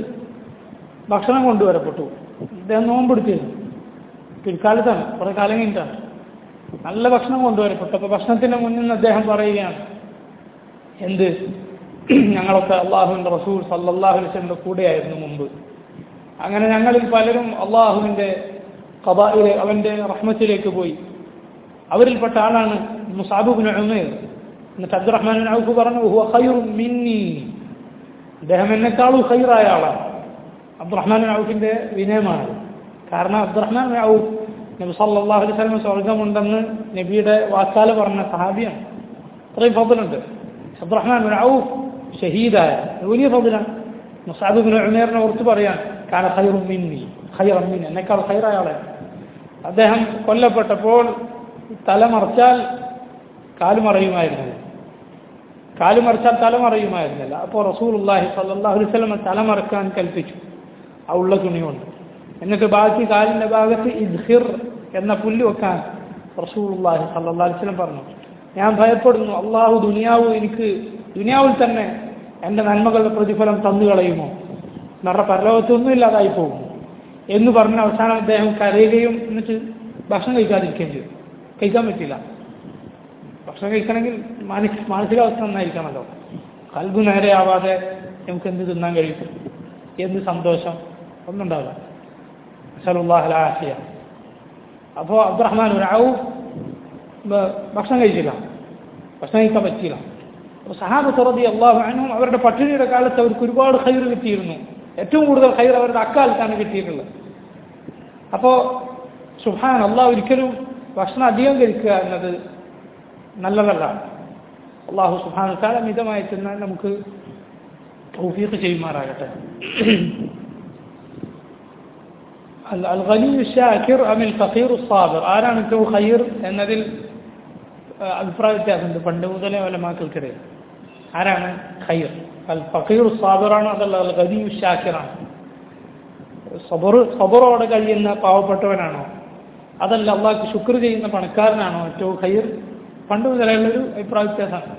ഭക്ഷണം കൊണ്ടുവരപ്പെട്ടു. അദ്ദേഹം നോമ്പെടുത്തിരുന്നു. പിൽക്കാലത്താണ്, കുറേ കാലം കഴിഞ്ഞിട്ടാണ്. നല്ല ഭക്ഷണം കൊണ്ടുവരപ്പെട്ടു. അപ്പോൾ ഭക്ഷണത്തിൻ്റെ മുന്നിൽ നിന്ന് അദ്ദേഹം പറയുകയാണ്, എന്ത്, ഞങ്ങളൊക്കെ അള്ളാഹുവിൻ്റെ റസൂൽ സല്ലല്ലാഹു അലൈഹി വസല്ലമയുടെ കൂടെയായിരുന്നു മുമ്പ്. അങ്ങനെ ഞങ്ങളിൽ പലരും അള്ളാഹുവിൻ്റെ ഖദാഇലെ അവൻ്റെ റഹ്മത്തിലേക്ക് പോയി. അവരിൽപ്പെട്ട ആളാണ് മുസ്അബ് ഇബ്നു ഉമൈർ. എന്നിട്ട് അബ്ദുറഹ്മാൻ ബിൻ ഔഫ് പറഞ്ഞു, ഹുവ ഖൈറുൻ മിന്നി, അദ്ദേഹം എന്നെക്കാളും ഖൈറായ ആളാണ്. അബ്ദുറഹ്മാൻ ബിൻ ഔഫിൻ്റെ വിനയമാണ്. കാരണം അബ്ദുറഹ്മാൻ ബിൻ ഔഫ് നബി സല്ലല്ലാഹു അലൈഹി വസല്ലം സ്വർഗ്ഗമുണ്ടെന്ന് നബിയുടെ വാക്കാൽ പറഞ്ഞ സഹാബിയാണ്. അത്രയും ഫضലുണ്ട്. അബ്ദുറഹ്മാൻ ബിൻ ഔഫ് ഷഹീദായ വലിയ ഫضലാണ്. മുസ്അബ് ഇബ്നു ഉമൈറിനെ ഓർത്ത് പറയാൻ, കാന ഖൈറുൻ മിന്നി, ഖൈറൻ മിന്നി, എന്നെക്കാൾ ഖൈറായ ആളാണ്. അദ്ദേഹം കൊല്ലപ്പെട്ടപ്പോൾ തലമറച്ചാൽ കാലുമറിയുമായിരുന്നില്ല. കാലുമറിച്ചാൽ തലമറിയുമായിരുന്നില്ല. അപ്പോൾ റസൂലുള്ളാഹി സ്വല്ലല്ലാഹു അലൈഹി വസല്ലം തലമറക്കാൻ കൽപ്പിച്ചു ആ ഉള്ള തുണി കൊണ്ട്. എന്നിട്ട് ബാക്കി കാലിൻ്റെ ഭാഗത്ത് ഇദ്ഹിർ എന്ന പുല്ല് വെക്കാൻ റസൂലുള്ളാഹി സ്വല്ലല്ലാഹു അലൈഹി വസല്ലം പറഞ്ഞു. ഞാൻ ഭയപ്പെടുന്നു, അള്ളാഹു എനിക്ക് ദുനിയാവിൽ തന്നെ എൻ്റെ നന്മകളുടെ പ്രതിഫലം തന്നു കളയുമോ, നമ്മുടെ പരലോകത്തൊന്നും ഇല്ലാതായി പോകും എന്ന് പറഞ്ഞ അവസാനം അദ്ദേഹം കരയുകയും എന്നിട്ട് ഭക്ഷണം കഴിക്കാതിരിക്കുകയും ചെയ്തു. കഴിക്കാൻ പറ്റില്ല. ഭക്ഷണം കഴിക്കണമെങ്കിൽ മാനസികാവസ്ഥ നന്നായിരിക്കണമല്ലോ. കൽബ് നേരെയാവാതെ നമുക്ക് എന്ത് തിന്നാൻ കഴിയും, എന്ത് സന്തോഷം ഒന്നും ഉണ്ടാവില്ല. നസ്അലുല്ലാഹൽ ആഫിയ. അപ്പോൾ അബ്ദുറഹ്മാൻ ബിൻ ഔഫ് ഭക്ഷണം കഴിച്ചില്ല, ഭക്ഷണം കഴിക്കാൻ പറ്റിയില്ല. അപ്പോൾ സഹാബത്ത് റളിയല്ലാഹു അൻഹും അവരുടെ പട്ടിണിയുടെ കാലത്ത് അവർക്ക് ഒരുപാട് ഖൈർ കിട്ടിയിരുന്നു. ഏറ്റവും കൂടുതൽ ഖൈർ അവരുടെ അക്കാലത്താണ് കിട്ടിയിട്ടുള്ളത്. അപ്പോൾ സുബ്ഹാനല്ലാഹ്, ഒരിക്കലും ഭക്ഷണം അധികം കഴിക്കുക എന്നത് നല്ലതല്ല. അല്ലാഹു സുബ്ഹാനഹു വ തആല മിതമായി തിന്നാൻ നമുക്ക് തൗഫീഖ് ചെയ്യുമാറാകട്ടെ. അൽ ഗനിയ്യു ശാകിർ അമിൽ ഫഖീറു സാബിർ, ആരാണ് ഏറ്റവും ഖൈർ എന്നതിൽ അഭിപ്രായ വ്യത്യാസമുണ്ട് പണ്ട് മുതലേ ഉലമാക്കൾക്കിടയിൽ. ആരാണ് ഖൈർ? അൽ ഫഖീർ സാബിറാണ്, അതല്ല അൽ ഗനിയു ഷാക്കിറാണ്? സബറോടെ കഴിയുന്ന പാവപ്പെട്ടവനാണോ, അതല്ല അള്ളാഹ്ക്ക് ശുക്ർ ചെയ്യുന്ന പണക്കാരനാണോ ഏറ്റവും ഖൈർ? പണ്ട് മുതലുള്ളൊരു അഭിപ്രായ വ്യത്യാസമാണ്.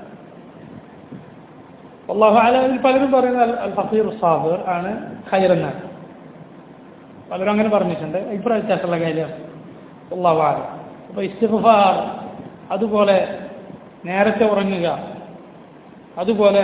അല്ലാഹു അലമിൽ പലരും പറയുന്ന അൽ ഫഖീർ സാബിർ ആണ് ഖൈർ എന്നാണ്. പലരും അങ്ങനെ പറഞ്ഞിട്ടുണ്ട്. അഭിപ്രായ വ്യത്യാസമുള്ള കാര്യം അല്ലാഹു അലം. അപ്പോൾ ഇസ്തിഗ്ഫാർ, അതുപോലെ നേരത്തെ ഉറങ്ങുക, അതുപോലെ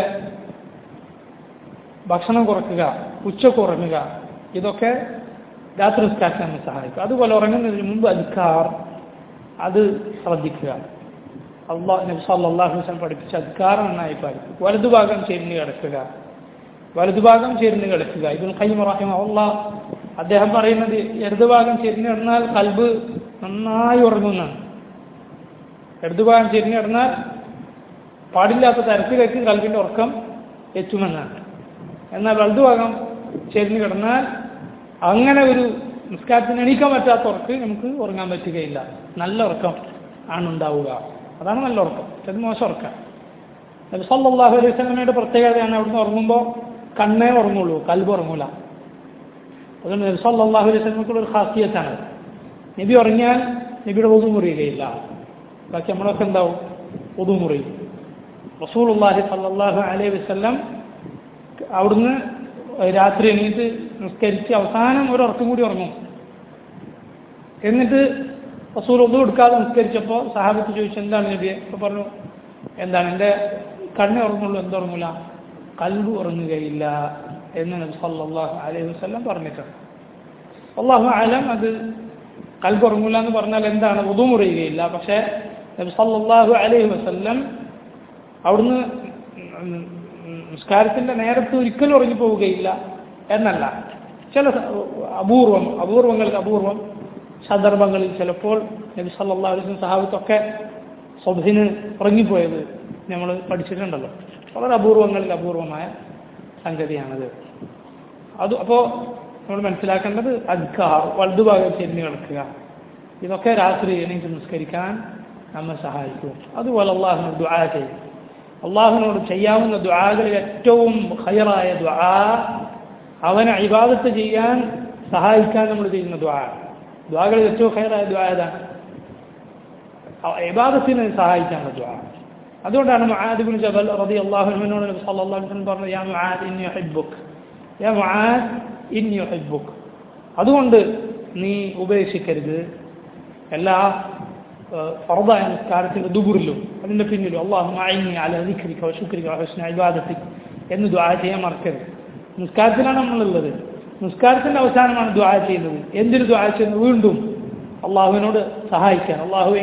ഭക്ഷണം കുറയ്ക്കുക, ഉച്ചക്ക് ഉറങ്ങുക, ഇതൊക്കെ രാത്രി നിസ്കാരത്തിന് നമ്മെ സഹായിക്കും. അതുപോലെ ഉറങ്ങുന്നതിന് മുമ്പ് അദ്കാർ അത് ശ്രദ്ധിക്കുക. നബി സല്ലല്ലാഹു അലൈഹി വസല്ലം പഠിപ്പിച്ച അദ്കാർ നന്നായി പാലിക്കും. വലതുഭാഗം ചെരിഞ്ഞ് കിടക്കുക, വലതുഭാഗം ചെരിഞ്ഞ് കിടക്കുക. ഇബ്നുൽ ഖയ്യിം റഹിമഹുല്ലാഹ് അദ്ദേഹം പറയുന്നത് ഇടതുഭാഗം ചെരിഞ്ഞ് കിടന്നാൽ ഖൽബ് നന്നായി ഉറങ്ങുന്നതാണ്. ഇടതുഭാഗം ചെരിഞ്ഞ് കിടന്നാൽ പാടില്ലാത്ത തരത്തിലേക്ക് ഖൽബിൻ്റെ ഉറക്കം എത്തുമെന്നാണ്. എന്നാൽ വലതുഭാഗം ചെരിഞ്ഞ് കിടന്നാൽ അങ്ങനെ ഒരു നിസ്കാരത്തിന് എണീക്കാൻ പറ്റാത്ത ഉറക്ക് നമുക്ക് ഉറങ്ങാൻ പറ്റുകയില്ല. നല്ല ഉറക്കം ആണ് ഉണ്ടാവുക. അതാണ് നല്ല ഉറക്കം. അത് മോശം ഉറക്കം. നബി സല്ലല്ലാഹു അലൈഹി വസല്ലമയുടെ പ്രത്യേകതയാണ് അവിടുന്ന് ഉറങ്ങുമ്പോൾ കണ്ണേ ഉറങ്ങുള്ളൂ, കൽബ് ഉറങ്ങൂല. അതുകൊണ്ട് നബി സല്ലല്ലാഹു അലൈഹി വസല്ലമക്കുള്ള ഒരു ഖാസിയത്താണ്. നബി ഉറങ്ങിയാൽ നബിയുടെ വുദു മുറിയുകയില്ല. ബാക്കി നമ്മളൊക്കെ എന്താവും? വുദു മുറിയും. റസൂലുള്ളാഹി സല്ലല്ലാഹു അലൈഹി വസല്ലം അവിടുന്ന് രാത്രി എണീറ്റ് നിസ്കരിച്ച് അവസാനം ഒരു ഉറക്കം കൂടി ഉറങ്ങും. എന്നിട്ട് റസൂൽ ഒന്നും എടുക്കാതെ നിസ്കരിച്ചപ്പോൾ സഹാബത്ത് ചോദിച്ചു, എന്താണ് നബിയെ? അപ്പോൾ പറഞ്ഞു, എന്താണ് എൻ്റെ കണ്ണ് ഉറങ്ങുള്ളൂ, എന്തുറങ്ങില്ല? കൽബ് ഉറങ്ങുകയില്ല എന്ന് നബി സല്ലല്ലാഹു അലൈഹി വസല്ലം പറഞ്ഞിട്ടുണ്ട്. അല്ലാഹു അലം അത് കൽബ് ഉറങ്ങില്ല എന്ന് പറഞ്ഞാൽ എന്താണ്? വുദു മുറിയുകയില്ല. പക്ഷേ നബി സല്ലല്ലാഹു അലൈഹി വസല്ലം അവിടുന്ന് നിസ്കാരത്തിൻ്റെ നേരത്ത് ഒരിക്കലും ഉറങ്ങിപ്പോവുകയില്ല എന്നല്ല. ചില അപൂർവം സന്ദർഭങ്ങളിൽ ചിലപ്പോൾ നബി സല്ലല്ലാഹു അലൈഹി വസല്ലം സഹാബത്തൊക്കെ സുബ്ഹിന് ഉറങ്ങിപ്പോയത് നമ്മൾ പഠിച്ചിട്ടുണ്ടല്ലോ. വളരെ അപൂർവമായ സംഗതിയാണത്. അപ്പോൾ നമ്മൾ മനസ്സിലാക്കേണ്ടത് അദ്കാർ, വലതുഭാഗം ചെരിഞ്ഞ് കിടക്കുക, ഇതൊക്കെ രാത്രി എണീറ്റ് നിസ്കരിക്കാൻ നമ്മെ സഹായിക്കും. അതുപോലെ അള്ളാഹുവിനോട് ദുആ ചെയ്യും. അള്ളാഹുവിനോട് ചെയ്യാവുന്ന ദുആകളിൽ ഏറ്റവും ഖൈറായ ദുആ അവനെ ഇബാദത്ത് ചെയ്യാൻ സഹായിക്കാൻ നമ്മൾ ചെയ്യുന്ന ദുആകളിൽ ഏറ്റവും ഖൈറായ ദുആ ഏതാണ്? ഇബാദത്തിനെ സഹായിക്കാനുള്ള ദുആ. അതുകൊണ്ടാണ് മുആദ് ഇബ്നു ജബൽ റളിയല്ലാഹു അൻഹുവിനോട് നബി സല്ലല്ലാഹു അലൈഹി വസല്ലം പറഞ്ഞു, യാ മുആദ് ഇന്നി ഉഹിബ്ബുക, യാ മുആദ് ഇന്നി ഉഹിബ്ബുക. അതുകൊണ്ട് നീ ഉപേക്ഷിക്കരുത് എല്ലാ ഫർദായ നിസ്കാരത്തിൻ്റെ ദുബുറിലും അതിൻ്റെ പിന്നിലും അല്ലാഹുമ്മ അഇന്നി അലാ ദിക്രിക വ ശുക്രിക വ ഹുസ്നി ഇബാദതിക എന്ന് ദുആ ചെയ്യാൻ മറക്കരുത്. നിസ്കാരത്തിലാണ് നമ്മളുള്ളത്. നിസ്കാരത്തിൻ്റെ അവസാനമാണ് ദുആ ചെയ്യുന്നത്. എന്തിനു ദുആ ചെയ്യുന്നത്? വീണ്ടും അള്ളാഹുവിനോട് സഹായിക്കാൻ. അല്ലാഹുമ്മ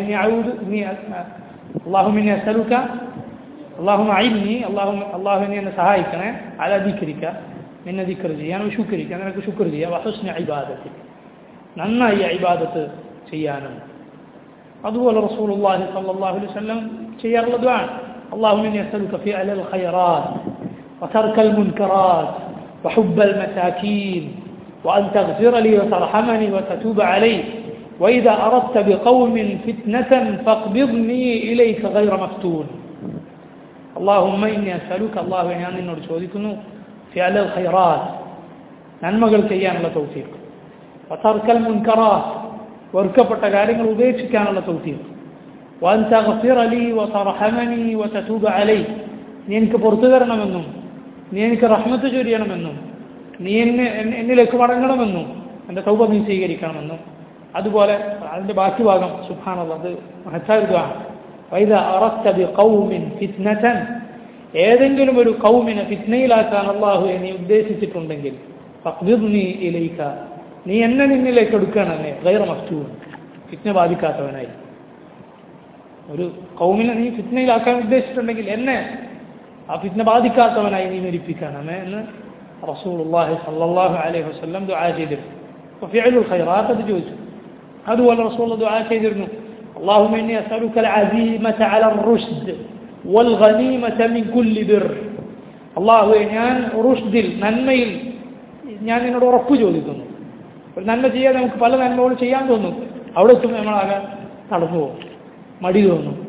ഇന്നി അസ്അലുക, അല്ലാഹുമ്മ അഇന്നി, അല്ലാഹു നീ എന്നെ സഹായിക്കണേ, അലാ ദിക്രിക, നിന്നെ ദിക്ർ ചെയ്യാൻ, വ ശുക്രിക, നിനക്ക് ശുക്ർ ചെയ്യാൻ, വ ഹുസ്നി ഇബാദതിക, നന്നായി ഇബാദത്ത് ചെയ്യാനും. അതുപോലെ റസൂലുള്ളാഹി സ്വല്ലല്ലാഹു അലൈഹി വസല്ലം ചെയ്യാറുള്ള ദുആ, അല്ലാഹുമ്മ ഇന്നി അസ്അലുക ഫിഅലൽ ഖൈറാത്ത് വതർക്കൽ മുൻകറാത്ത് വഹുബ്ബൽ മസാകീൻ വഅൻ തഗ്ഫിറ ലി വതർഹമനി വതതൂബ അലൈ وإذا أردت بقوم فتنة فاقبضني إليك غير مفتون. اللهم إني أسألك الله يعني أن نرشودكم فعل الخيرات ننمغل كيان الله توفيق وترك المنكرات واركبت കാര്യങ്ങൾ ഉപേക്ഷിക്കാനുള്ള തൗഫീഖ് وأن تغفر لي وترحمني وتتوب علي നീ എനിക്ക് പുറത്തു തരണമെന്നും നീ എനിക്ക് റഹ്മത്ത് ചൊരിയണമെന്നും നീ എന്നിലേക്ക് മടങ്ങണമെന്നും എൻ്റെ തൗബ നീ സ്വീകരിക്കണമെന്നും. അതുപോലെ അതിൻ്റെ ബാക്കി ഭാഗം സുബ്ഹാനല്ലാഹ്, അത് മഹത്തായ ദുആ. വൈദാ അറദ്ത ബിഖൗമിൻ ഫിത്നതൻ, ഏതെങ്കിലും ഒരു ഖൗമിനെ ഫിത്നയിലാക്കാൻ അല്ലാഹുവേ നീ ഉദ്ദേശിച്ചിട്ടുണ്ടെങ്കിൽ ഫഖ്ബിദ്നി ഇലൈക, നീ എന്നെ നിന്നിലേക്ക് എടുക്കണമേ, ഗൈറ മഫ്തൂൻ, ഫിത്ന ബാധിക്കാത്തവനായി. ഒരു ഖൗമിനെ നീ ഫിത്നയിലാക്കാൻ ഉദ്ദേശിച്ചിട്ടുണ്ടെങ്കിൽ എന്നെ ആ ഫിത്ന ബാധിക്കാത്തവനായി നീ മരിപ്പിക്കണമേ എന്ന് റസൂലുള്ളാഹി സ്വല്ലല്ലാഹു അലൈഹി വസല്ലം ദുആ ചെയ്തിരുന്നു. അപ്പോൾ ഫിഅലുൽ ഖൈറാത്ത് അത് ചോദിച്ചു. അതുപോലെ റസൂൽ ദുആ ചെയ്തിരുന്നു, അല്ലാഹുമ്മ ഇന്നി അസ്അലുക അൽ-അസീമത അലർ റുശ്ദ് വൽ ഗനീമത മിൻ കുല്ലി ബിർ. അല്ലാഹുവേ, ഞാൻ റുഷ്ദിൽ, നന്മയിൽ ഞാൻ നിന്നോട് ഉറപ്പ് ചോദിക്കുന്നു. ഒരു നന്മ ചെയ്യാതെ നമുക്ക് പല നന്മകളും ചെയ്യാൻ തോന്നും. അവിടെ എത്തുമ്പോൾ നമ്മളാകെ തളർന്നു പോകും, മടി തോന്നും.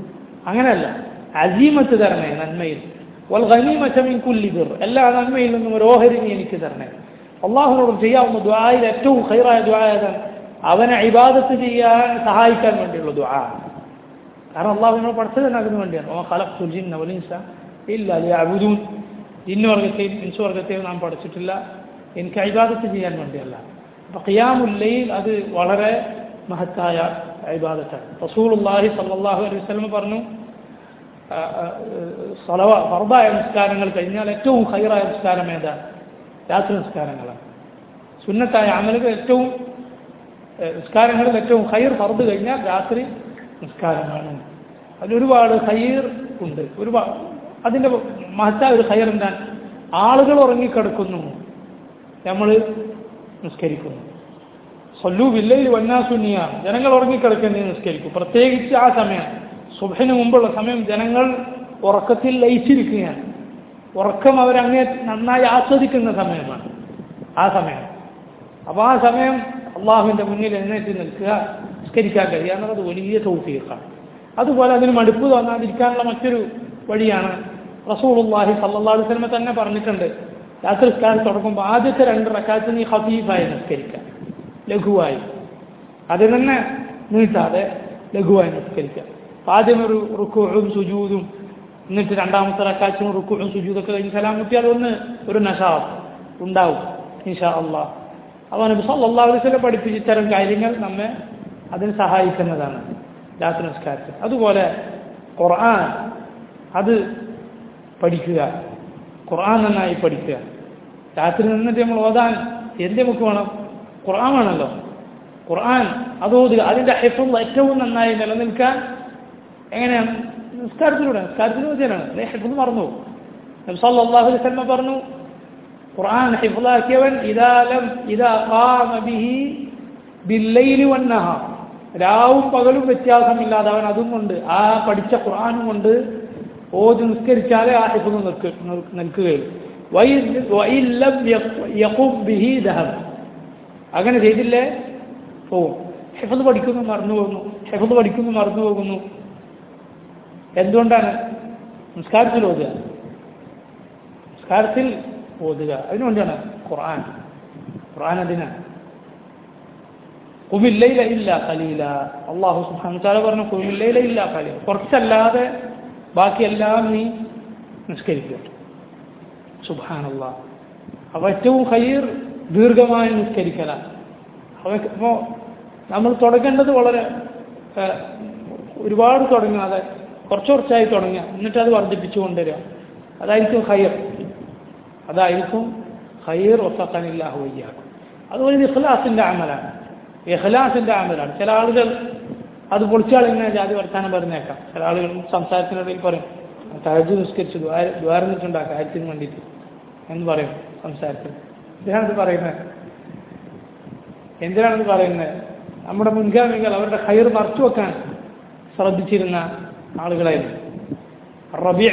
അങ്ങനെയല്ല, അസീമത്ത് തരണേ നന്മയിൽ. വൽ ഗനീമത മിൻ കുല്ലി ബിർ, എല്ലാ നന്മയിൽ നിന്നും ഒരു ഓഹരി നീ എനിക്ക് തരണേ. അള്ളാഹുവിനോട് ചെയ്യാവുന്ന ദുആയിൽ ഏറ്റവും ഖൈറായ ദുആ ഏതാണ്? അവനെ ഇബാദത്ത് ചെയ്യാൻ സഹായിക്കാൻ വേണ്ടിയുള്ള ദുആ. കാരണം അള്ളാഹുവിനോട് പഠിച്ചത് തന്നെ അതിനു വേണ്ടിയാണ്. വമാ ഖലഖ്തുൽ ജിന്ന വൽ ഇൻസ ഇല്ലാ ലിയഅ്ബുദൂൻ, ജിന്നുവർഗത്തെയും ഇൻസുവർഗത്തെയും നാം പഠിച്ചിട്ടില്ല എനിക്ക് ഇബാദത്ത് ചെയ്യാൻ വേണ്ടിയല്ല. അപ്പോൾ ഖിയാമുൽ ലൈൽ അത് വളരെ മഹത്തായ ഇബാദത്താണ്. റസൂലുള്ളാഹി സ്വല്ലല്ലാഹു അലൈഹി വസല്ലം പറഞ്ഞു, ഫർദായ നിസ്കാരങ്ങൾ കഴിഞ്ഞാൽ ഏറ്റവും ഖൈറായ നിസ്കാരം ഏതാണ്? രാത്രി നിസ്കാരങ്ങളാണ്. സുന്നത്തായ അമലുകൾ ഏറ്റവും നിസ്കാരങ്ങളിൽ ഏറ്റവും ഖൈർ ഫർദ് കഴിഞ്ഞാൽ രാത്രി നിസ്കാരമാണ്. അതിലൊരുപാട് ഖൈർ ഉണ്ട്. ഒരുപാട് അതിൻ്റെ മഹത്തായ ഒരു ഖൈർ എന്താണ്? ആളുകൾ ഉറങ്ങിക്കിടക്കുന്നു, നമ്മൾ നിസ്കരിക്കുന്നു. സല്ലൂ ബില്ലൈലി വന്നാസു നിയാം, ജനങ്ങൾ ഉറങ്ങിക്കിടക്കുന്നത് നിസ്കരിക്കും. പ്രത്യേകിച്ച് ആ സമയം സുബ്ഹിന് മുമ്പുള്ള സമയം ജനങ്ങൾ ഉറക്കത്തിൽ ലയിച്ചിരിക്കുകയാണ്. ഉറക്കം അവരങ്ങേ നന്നായി ആസ്വദിക്കുന്ന സമയമാണ് ആ സമയം. അപ്പോൾ ആ സമയം അള്ളാഹുവിൻ്റെ മുന്നിൽ എഴുന്നേറ്റ് നിൽക്കുക, നിസ്കരിക്കാൻ കഴിയുക എന്നുള്ളത് വലിയ തൗഫീഖാണ്. അതുപോലെ അതിന് മടുപ്പ് തോന്നാതിരിക്കാനുള്ള മറ്റൊരു വഴിയാണ് റസൂലുള്ളാഹി സ്വല്ലല്ലാഹു അലൈഹി വസല്ലം തന്നെ പറഞ്ഞിട്ടുണ്ട്, രാത്രി നിസ്കാരം തുടങ്ങുമ്പോൾ ആദ്യത്തെ 2 റക്അത്ത് നീ ഖഫീഫായി നിസ്കരിക്കുക, ലഘുവായി, അത് തന്നെ നീട്ടാതെ ലഘുവായി നിസ്കരിക്കുക. ആദ്യം ഒരു റുക്കൂഉം സുജൂദും, എന്നിട്ട് രണ്ടാമത്തെ റക്അത്തും റുക്കൂഉം സുജൂദൊക്കെ കഴിഞ്ഞ് സലാം കിട്ടിയാൽ ഒരു നശാത്ത് ഉണ്ടാവും ഇൻഷാ അല്ലാഹ്. അപ്പോൾ നബി സല്ലല്ലാഹു അലൈഹി വസല്ലം പഠിപ്പിച്ച ഇത്തരം കാര്യങ്ങൾ നമ്മെ അതിന് സഹായിക്കുന്നതാണ് രാത്രി നിസ്കാരത്തിൽ. അതുപോലെ ഖുർആൻ അത് പഠിക്കുക, ഖുർആൻ നന്നായി പഠിക്കുക. രാത്രി നിന്നിട്ട് നമ്മൾ ഓതാൻ എന്ത് നമുക്ക് വേണം? ഖുർആൻ വേണമല്ലോ. ഖുർആൻ അത് ഓതുക. അതിൻ്റെ ഹിഫ്ള് ഏറ്റവും നന്നായി നിലനിൽക്കാൻ എങ്ങനെയാണ്? നിസ്കാരത്തിലൂടെ ഓതിയാണ്. അതേ ഹിഫ്ള് മറന്നു. നബി സല്ലല്ലാഹു അലൈഹി വസല്ലം പറഞ്ഞു, ഖുർആൻ ഹിഫ്ളാക്കിയവൻ ഇദാ ഖാമ ബിഹി ബില്ലൈലി വന്നഹാർ, രാവും പകലും വ്യത്യാസമില്ലാതെ അവൻ അതും കൊണ്ട്, ആ പഠിച്ച ഖുർആനും കൊണ്ട് ഓതി നിസ്കരിച്ചാലേ ആ ഹിഫ്ള് നിൽക്കുകയുള്ളൂ. വഇൻ ലം യഖും ബിഹി ദഹബ, അങ്ങനെ ചെയ്തില്ലേ പോവും. ഹിഫ്ള് പഠിക്കുന്നു മറന്നു പോകുന്നു. എന്തുകൊണ്ടാണ്? നിസ്കാരത്തിൽ ഓതുക, അതിനുവേണ്ടിയാണ് ഖുർആൻ അതിനാണ്. ഖുമിൽ ലൈല ഇല്ലാ ഖലീല, അല്ലാഹു സുബ്ഹാനഹു വ തആല പറഞ്ഞു ഖുമിൽ ലൈല ഇല്ലാ ഖലീല, കുറച്ചല്ലാതെ ബാക്കിയെല്ലാം നീ നിസ്കരിക്കുക. സുബ്ഹാനല്ലാഹ്. അപ്പോൾ ഏറ്റവും ഖൈർ ദീർഘമായി നിസ്കരിക്കലാണ്. അപ്പോൾ നമ്മൾ തുടങ്ങേണ്ടത് വളരെ ഒരുപാട് തുടങ്ങാതെ കുറച്ചായി തുടങ്ങുക, എന്നിട്ട് അത് വർദ്ധിപ്പിച്ചു കൊണ്ടുവരിക. അതായിരിക്കും ഖൈർ വഫഖനില്ലാഹു വയ്യാക്കും. അതുപോലെ ഇഖ്ലാസിൻ്റെ അമലാണ്. ചില ആളുകൾ അത് പൊളിച്ചാളിങ്ങനെ ജാതി വർത്താനം പറഞ്ഞേക്കാം. ചില ആളുകൾ സംസാരത്തിനിടയിൽ പറയും, തഹജ്ജുദ് നിസ്കരിച്ചു ദ്വാരന്നിട്ടുണ്ടാക്കുക കാര്യത്തിന് വേണ്ടിയിട്ട് എന്ന് പറയും സംസാരത്തിൽ. എന്തിനാണെന്ന് പറയുന്നത്? നമ്മുടെ മുൻഗാമികൾ അവരുടെ ഖൈർ മറച്ചു വെക്കാൻ ശ്രദ്ധിച്ചിരുന്ന ആളുകളായിരുന്നു. റബീഅ്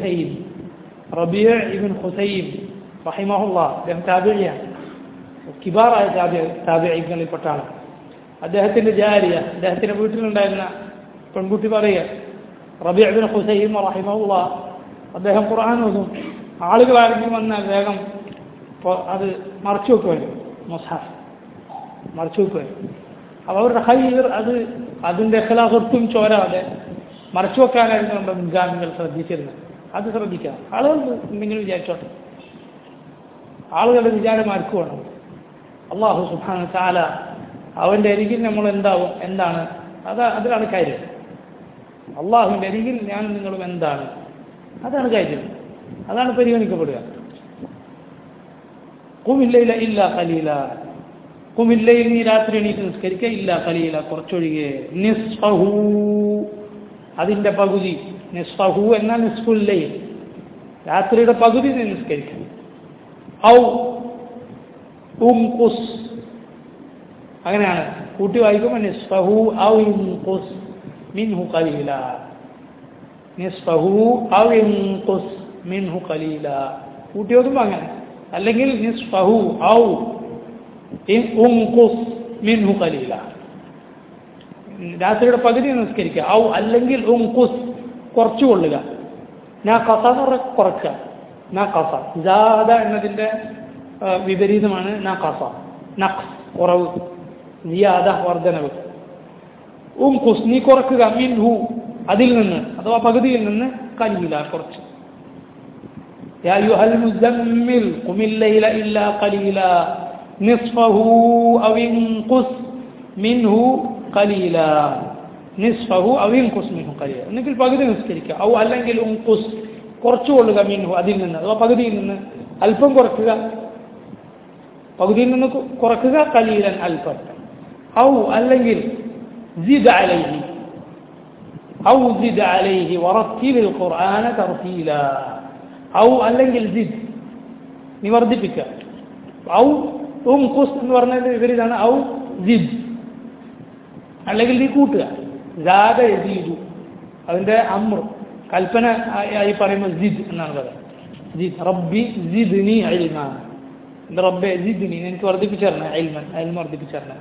ഇബ്നു ഖുസൈം റഹിമഹുല്ലാഹ്, അദ്ദേഹം താബിഈയാണ്, കിബാറായ താബിഈകളിൽപ്പെട്ട ആളാണ്. അദ്ദേഹത്തിൻ്റെ ജാരിയ, അദ്ദേഹത്തിൻ്റെ വീട്ടിലുണ്ടായിരുന്ന പെൺകുട്ടി പറയുക, റബീഅ് ഇബ്നു ഖുസൈം റഹിമഹുല്ലാഹ് അദ്ദേഹം ഖുർആൻ ഓതും, ആളുകൾ ആരെങ്കിലും വന്നാൽ വേഗം അത് മറച്ചു വെക്കുമല്ലോ, മുസ്ഹഫ് മറച്ചു വെക്കുമല്ലോ. അപ്പോൾ അവരുടെ ഖൈർ അതിൻ്റെ ഇഖ്ലാസ് ഒട്ടും ചോരാതെ മറച്ചു വെക്കാനായിരുന്നു നമ്മുടെ മുൻഗാമികൾ ശ്രദ്ധിച്ചിരുന്നത്. അത് ശ്രദ്ധിക്കാം. ആളുകൾ എന്തെങ്കിലും വിചാരിച്ചോട്ടെ, ആളുകളുടെ വിചാരം ആർക്കും വേണം. അല്ലാഹു സുബ്ഹാനഹു വ തആല അവൻ്റെ അരികിൽ നമ്മൾ എന്താണ് അതിലാണ് കാര്യം. അള്ളാഹുവിൻ്റെ അരികിൽ ഞാൻ നിങ്ങളും എന്താണ്, അതാണ് കാര്യം, അതാണ് പരിഗണിക്കപ്പെടുക. ഖുമിൽ ലൈല ഇല്ലാ ഖലീല, ഖുമിൽ ലൈൽ, നീ രാത്രി എണീറ്റ് നിസ്കരിക്കുക, ഇല്ലാ ഖലീല, കുറച്ചൊഴികെ, നിസ്ഫഹു, അതിൻ്റെ പകുതി. നിസ്ഫഹു എന്നാൽ നിസ്ഫുൽ ലൈൽ, രാത്രിയുടെ പകുതി നീ നിസ്കരിക്കുക. ഔ ഉംഖുസ്, അങ്ങനെയാണ് കൂട്ടി വായിക്കുമ്പോൾ നിസ്ഫഹു ഔ ഉംഖുസ് മിൻഹു ഖലീല, നിസ്ഫഹു ഔ ഉംഖുസ് മിൻഹു ഖലീല, കൂട്ടി ഓതുമ്പോൾ അങ്ങനെ. അല്ലെങ്കിൽ നിസ്ഫഹു ഔ ഉംഖുസ് മിൻഹു ഖലീല, രാത്രിയുടെ പകുതി നിസ്കരിക്കുക. ഔ അല്ലെങ്കിൽ ഉംഖുസ്, കുറച്ചുകൊള്ളുക. നഖസ എന്ന് പറഞ്ഞാൽ കുറക്കുക. നഖസ സാദ എന്നതിൻ്റെ വിപരീതമാണ് നഖസ. നഖ്സ് കുറവ്, സിയാദ വർദ്ധനവ്. ഉംഖുസ് നീ കുറക്കുക, മിൻഹു അതിൽ നിന്ന് അഥവാ പകുതിയിൽ നിന്ന് ഖലീല കുറച്ച്. യാ അയ്യുഹൽ മുസമ്മിൽ ഖുമിൽ ലൈല ഇല്ലാ ഖലീല നിസ്ഫഹു ഔ ഇൻഖുസ് മിൻഹു ഖലീല. നിസ്ഫഹു ഔ ഇൻഖുസ് മിൻഹു ഖലീല എന്നെങ്കിൽ പകുതി നിസ്കരിക്കുക. ഔ അല്ലെങ്കിൽ ഉൻഖുസ് കുറച്ചുകൊള്ളുക, മിൻഹു അതിൽ നിന്ന് അഥവാ പകുതിയിൽ നിന്ന് അല്പം കുറക്കുക, പകുതിയിൽ നിന്ന് കുറക്കുക, ഖലീലൻ അല്പം. ഔ അല്ലെങ്കിൽ സിദ് അലൈഹി, ഔ സിദ് അലൈഹി വറത്തിലിൽ ഖുർആന തർതീല. ഔ അല്ലെങ്കിൽ സിദ് നീ വർദ്ധിപ്പിക്കുക. ഔ ഉംഖുസ് എന്ന് പറഞ്ഞതിന്റെ വിപരീതമാണ് ഔ സിദ്, അല്ലെങ്കിൽ നീ കൂട്ടുക. സാദ യസീദു അതിന്റെ അമ്ർ കൽപ്പന ആയി പറയുമ്പോൾ സിദ് എന്നാണ് പറയുന്നത്. സിദ് റബ്ബി സിദ്നി ഇൽമ, എൻ്റെ റബ്ബെ സിദ്നി എനിക്ക് വർദ്ധിപ്പിച്ചു തരണം, ഇൽമൻ ഇൽമ വർദ്ധിപ്പിച്ചു തരണം.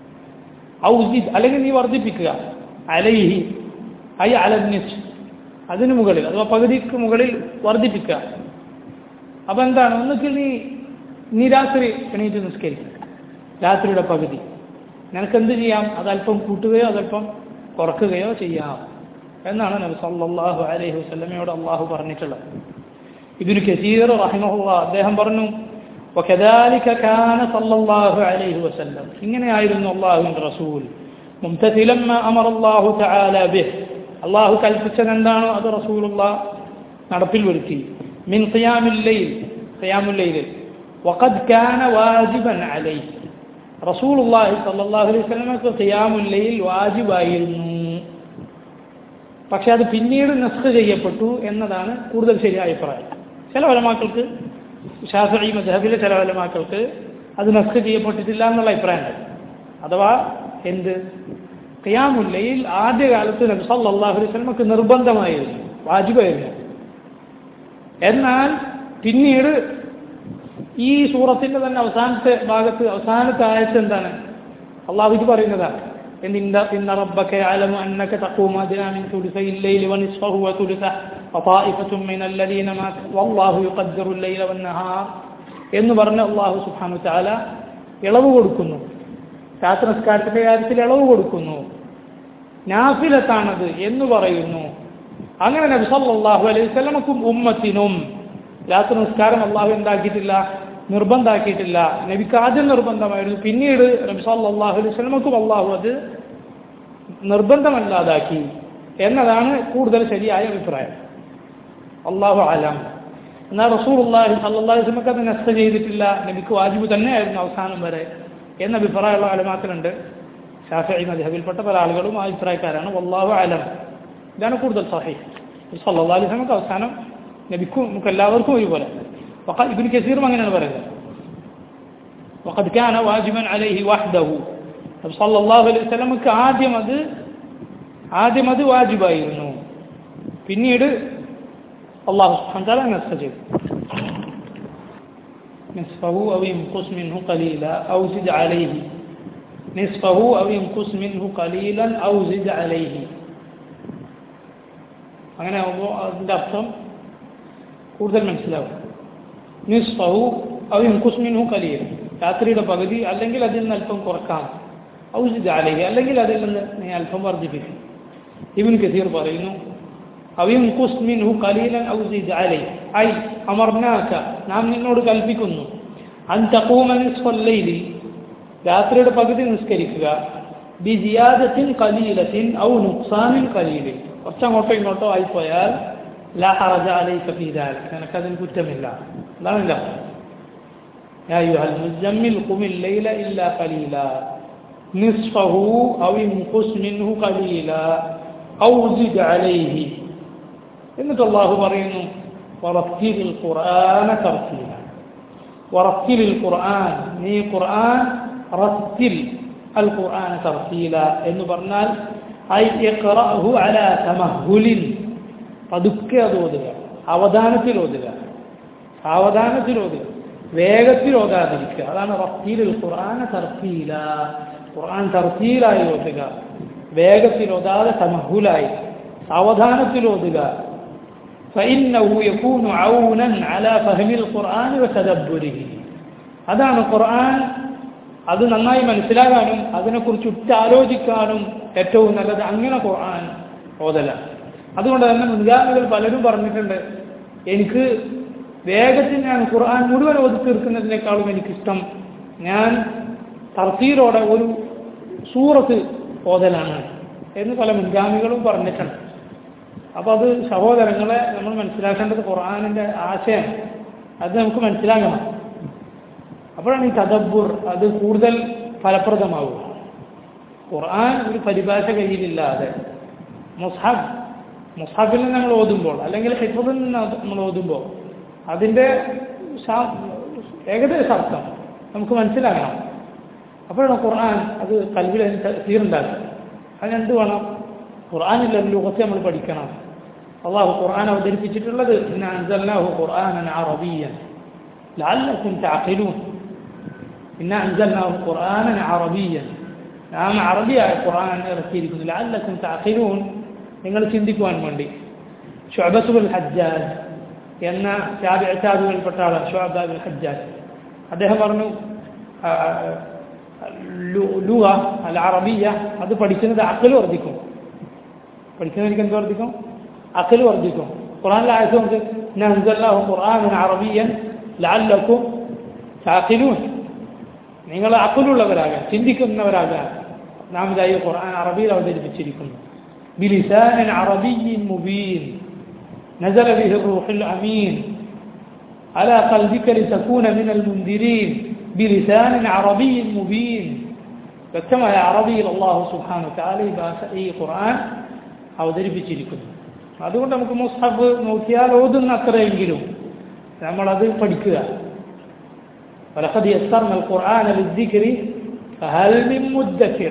ഔ സിദ് അല്ലെങ്കിൽ നീ വർദ്ധിപ്പിക്കുക. അലൈഹി ഐ അലനിസ് അതിന് മുകളിൽ അഥവാ പകുതിക്ക് മുകളിൽ വർദ്ധിപ്പിക്കുക. അപ്പം എന്താണ്, ഒന്നുകിൽ നീ രാത്രി എണീറ്റ് നിസ്കരിക്കുക, രാത്രിയുടെ പകുതി. നിനക്കെന്ത് ചെയ്യാം, അതല്പം കൂട്ടുകയോ അതല്പം കുറക്കുകയോ ചെയ്യാം എന്നാണ് നബി സല്ലല്ലാഹു അലൈഹി വസല്ലമയോട് അള്ളാഹു പറഞ്ഞിട്ടുള്ളത്. ഇബ്നു കസീർ റഹിമഹുല്ലാഹ് അദ്ദേഹം പറഞ്ഞു, വകദാലിക കാന സല്ലല്ലാഹു അലൈഹി വസല്ലം ഇങ്ങനെയായിരുന്നു അള്ളാഹുവിൻ്റെ റസൂൽ മുംതസിലൻ മാ അമറ അല്ലാഹു തആല ബിഹ് അള്ളാഹു കൽപ്പിച്ചത് എന്താണോ അത് റസൂലുള്ളാഹ് നടപ്പിൽ വരുത്തി. മിൻ ഖിയാമിൽ ലൈൽ ഖിയാമുൽ ലൈൽ വഖദ് കാന വാജിബൻ അലൈഹി റസൂലുള്ളാഹി സ്വല്ലല്ലാഹു അലൈഹി വസല്ലമക്ക് ഖിയാമുൽ ലൈൽ വാജിബായിരുന്നു. പക്ഷെ അത് പിന്നീട് നസ്ഖ് ചെയ്യപ്പെട്ടു എന്നതാണ് കൂടുതൽ ശരിയായ അഭിപ്രായം. ചില ഉലമാക്കൾക്ക്, ശാഫിഈ മദ്ഹബിലെ ചില ഉലമാക്കൾക്ക് അത് നസ്ഖ് ചെയ്യപ്പെട്ടിട്ടില്ല എന്നുള്ള അഭിപ്രായമുണ്ട്. അഥവാ എന്ത്, ഖിയാമുൽ ലൈൽ ആദ്യകാലത്ത് നബി സല്ലല്ലാഹു അലൈഹി വസല്ലമക്ക് നിർബന്ധമായിരുന്നു, വാജിബായിരുന്നു. എന്നാൽ പിന്നീട് ഈ സൂറത്തിന്റെ തന്നെ അവസാനത്തെ ഭാഗത്ത് അവസാനത്തെ ആയത്ത് എന്താണ്, അള്ളാഹു ഇത് പറയുന്നതാണ്, ഇന്ന റബ്ബക യഅലമു അന്നക തഖൂമു അദ്നാ മിൻ തുൽസയിൽ ലൈലി വനിസ്ഫഹു വതുൽസഹു വതായിഫത്തും മിനൽ ലദീന മഅക വല്ലാഹു യുഖദ്ദിറുൽ ലൈല വന്നഹാർ എന്ന് പറഞ്ഞ് അള്ളാഹു സുബ്ഹാനഹു വതആല ഇളവ് കൊടുക്കുന്നു. രാത്രി നിസ്കാരത്തിന്റെ കാര്യത്തിൽ ഇളവ് കൊടുക്കുന്നു. നാഫിലത്താണത് എന്ന് പറയുന്നു. അങ്ങനെ നബി സല്ലല്ലാഹു അലൈഹി വസല്ലമക്കും ഉമ്മത്തിനും രാത്രി നിസ്കാരം അള്ളാഹു എന്താക്കിയിട്ടില്ല, നിർബന്ധമാക്കിയിട്ടില്ല. നബിക്ക് ആദ്യം നിർബന്ധമായിരുന്നു, പിന്നീട് നബി സല്ലല്ലാഹു അലൈഹി വസല്ലമക്കും അള്ളാഹു അത് നിർബന്ധമല്ലാതാക്കി എന്നതാണ് കൂടുതൽ ശരിയായ അഭിപ്രായം. അല്ലാഹു അലം. എന്നാൽ റസൂലുള്ളാഹി സ്വല്ലല്ലാഹു അലൈഹി വസല്ലമക്ക് അത് നസ്ഖ് ചെയ്തിട്ടില്ല, നബിക്ക് വാജിബ് തന്നെയായിരുന്നു അവസാനം വരെ എന്ന അഭിപ്രായമുള്ള അലമാത്തിലുണ്ട്. ശാഫിഈ മദ്ഹബിൽപ്പെട്ട പല ആളുകളും ആ അഭിപ്രായക്കാരാണ്. വല്ലാഹു അലം. ഇതാണ് കൂടുതൽ സഹീഹ്. സല്ലല്ലാഹു അലൈഹി വസല്ലമക്ക് അവസാനം നബിക്കും നമുക്ക് എല്ലാവർക്കും ഒരുപോലെ. ഇബ്നു കസീറും അങ്ങനെയാണ് പറയുന്നത്. വഖദ് കാന വാജിബൻ അലൈഹി വഹ്ദഹു നബി സല്ലല്ലാഹു അലൈഹി വസല്ലമക്ക് ആദ്യം അത് വാജിബായിരുന്നു, പിന്നീട് അല്ലാഹു സുബ്ഹാനഹു വ തആല നസ്ഖ് ചെയ്തു. നിസ്ഫഹു ഔ യൻഖുസ് മിൻഹു ഖലീല ഔ സിദ് അലൈഹി നിസ്ഫഹു ഔ യൻഖുസ് മിൻഹു ഖലീലൻ ഔ സിദ് അലൈഹി. അങ്ങനെ ആകുമ്പോൾ അതിൻ്റെ അർത്ഥം കൂടുതൽ മനസ്സിലാവും. നിസ്ഫഹു ഔ യൻഖുസ് മിൻഹു ഖലീല രാത്രിയുടെ പകുതി, അല്ലെങ്കിൽ അതിൽ നിന്ന് അല്പം കുറക്കാം. ഔ സിദ് അലൈഹി അല്ലെങ്കിൽ അതിൽ നിന്ന് നീ അല്പം വർദ്ധിപ്പിക്കും. ഇബ്നു കസീർ പറയുന്നു, ഔ യൻഖുസ് മിൻഹു ഖലീലൻ ഔ സിദ് അലൈഹി ഐ അമർനാക നാം നിന്നോട് കൽപ്പിക്കുന്നു, അൻ തഖൂമ നിസ്ഫൽ ലൈലി രാത്രിയുടെ പകുതി നിസ്കരിക്കുക, ബിസിയാദത്തിൻ ഖലീലത്തിൻ ഔ നുഖ്സാനിൻ ഖലീലിൻ കുറച്ചങ്ങോട്ടോ ഇങ്ങോട്ടോ ആയിപ്പോയാൽ ലാ ഹറജ അലൈക ഫീ ദാലിക നിനക്കതിന് കുറ്റമില്ല. അതാണില്ല. യാ അയ്യുഹൽ മുസമ്മിൽ ഖുമിൽ ലൈല ഇല്ലാ ഖലീല നിസ്ഫഹു ഔ ഇൻഖുസ് മിൻഹു ഖലീല ഔ സിദ് അലൈഹി. എന്നിട്ട് അല്ലാഹു പറയുന്നു, വറത്തിലിൽ ഖുർആന തർത്തീല. വറത്തിലിൽ ഖുർആൻ നീ ഖുർആൻ റത്തിൽ അൽ ഖുർആന തർത്തീല എന്ന് പറഞ്ഞാൽ ഐ ഇഖ്റഅഹു അലാ തമഹുലിൻ പതുക്കെ അത് ഓതുക, അവധാനത്തിൽ ഓതുക, വേഗത്തിൽ ഓതാതിരിക്കുക. അതാണ് റത്തീലുൽ ഖുർആന തർത്തീല. ഖുർആൻ തർത്തീലായി ഓതുക, വേഗത്തിൽ ഓതാതെ തമഹുലായി സാവധാനത്തിൽ ഓതുക. فإنه يكون عونا على فهم القرآن وتدبره. അതാണ് ഖുർആൻ, അത് നന്നായി മനസ്സിലാകാനും അതിനെക്കുറിച്ച് ഉറ്റാലോചിക്കാനും ഏറ്റവും നല്ലത് അങ്ങനെ ഖുർആൻ ഓതലാണ്. അതുകൊണ്ട് തന്നെ മുൻഗാമികൾ പലരും പറഞ്ഞിട്ടുണ്ട്, എനിക്ക് വേഗത്തിൽ ഞാൻ ഖുർആൻ മുഴുവൻ ഓതി തീർക്കുന്നതിനേക്കാളും എനിക്കിഷ്ടം ഞാൻ തർത്തീലോടെ ഒരു സൂറത്ത് ഓതലാണ് എന്ന് പല മുൻഗാമികളും പറഞ്ഞിട്ടുണ്ട്. അപ്പോൾ അത് സഹോദരങ്ങളെ നമ്മൾ മനസ്സിലാക്കേണ്ടത് ഖുർആനിൻ്റെ ആശയം അത് നമുക്ക് മനസ്സിലാക്കണം. അപ്പോഴാണ് ഈ തദബ്ബുർ അത് കൂടുതൽ ഫലപ്രദമാവുക. ഖുർആൻ ഒരു പരിഭാഷ കയ്യിലില്ലാതെ മുസ്ഹഫിൽ നിന്ന് നമ്മൾ ഓതുമ്പോൾ അല്ലെങ്കിൽ ഹിഫ്ളിൽ നിന്ന് നമ്മൾ ഓതുമ്പോൾ അതിൻ്റെ ഏകദേശ അർത്ഥം നമുക്ക് മനസ്സിലാക്കണം. അപ്പോഴാണ് ഖുർആൻ അത് കൽബിൽ തീരുണ്ടാക്കുക. അതിനെന്ത് വേണം? ഖുർആനിലെ ലോകത്തെ നമ്മൾ പഠിക്കണം. അള്ളാഹു ഖുർആൻ അവതരിപ്പിച്ചിട്ടുള്ളത് ഇന്നാ അൻസൽനാഹു ഖുർആനൻ അറബിയ്യൻ ലഅല്ലകും തഅഖിലൂൻ. ഇന്നാ അൻസൽനാഹു ഖുർആനൻ അറബിയ്യൻ, നാം അറബിയായ ഖുർആൻ ഇറക്കിയിരിക്കുന്നു. ലഅല്ലകും തഅഖിലൂൻ, നിങ്ങൾ ചിന്തിക്കുവാൻ വേണ്ടി. ശുഅബത്ത് ബിൻ ഹജ്ജാജ് എന്ന താബിഈകളിൽപ്പെട്ട ആളാണ് ശുഅബ ബിൻ ഹജ്ജാജ്. അദ്ദേഹം പറഞ്ഞു ലുഗ അൽ അറബിയ അത് പഠിക്കുന്നത് അഖൽ വർദ്ധിക്കും. പഠിക്കുന്നവർക്ക് എന്ത് വർദ്ധിക്കും? അഖൽ വർദ്ധിക്കും. ഖുർആനിലെ ആയത്ത് നമുക്ക് ഇന്നാ അൻസൽനാഹു ഖുർആനൻ അറബിയ്യൻ ലഅല്ലകും തഅഖിലൂൻ, നിങ്ങൾ അഖലുള്ളവരാകാൻ, ചിന്തിക്കുന്നവരാകാൻ നാം ഇതായി ഖുർആൻ അറബിയിൽ അവതരിപ്പിച്ചിരിക്കുന്നു. ബിലിസാനിൻ അറബിയ്യിൻ മുബീൻ നസല ബിഹി റൂഹുൽ അമീൻ അലാ ഖൽബിക ലിതകൂന മിനൽ മുൻദിരീൻ ബിലിസാനിൻ അറബിയ്യിൻ മുബീൻ. വ്യക്തമായ അറബിയിൽ അല്ലാഹു സുബ്ഹാനഹു വതആല ഈ ഖുർആൻ അവതരിപ്പിച്ചിരിക്കുന്നു. അതുകൊണ്ട് നമുക്ക് മുസ്ഹഫ് നോക്കിയാൽ ഓതുന്ന അത്രയെങ്കിലും നമ്മളത് പഠിക്കുക. വലഖദ് യസ്സർനൽ ഖുർആന ലിദ്ദിക്രി ഫഹൽ മിൻ മുദ്ദക്കിർ.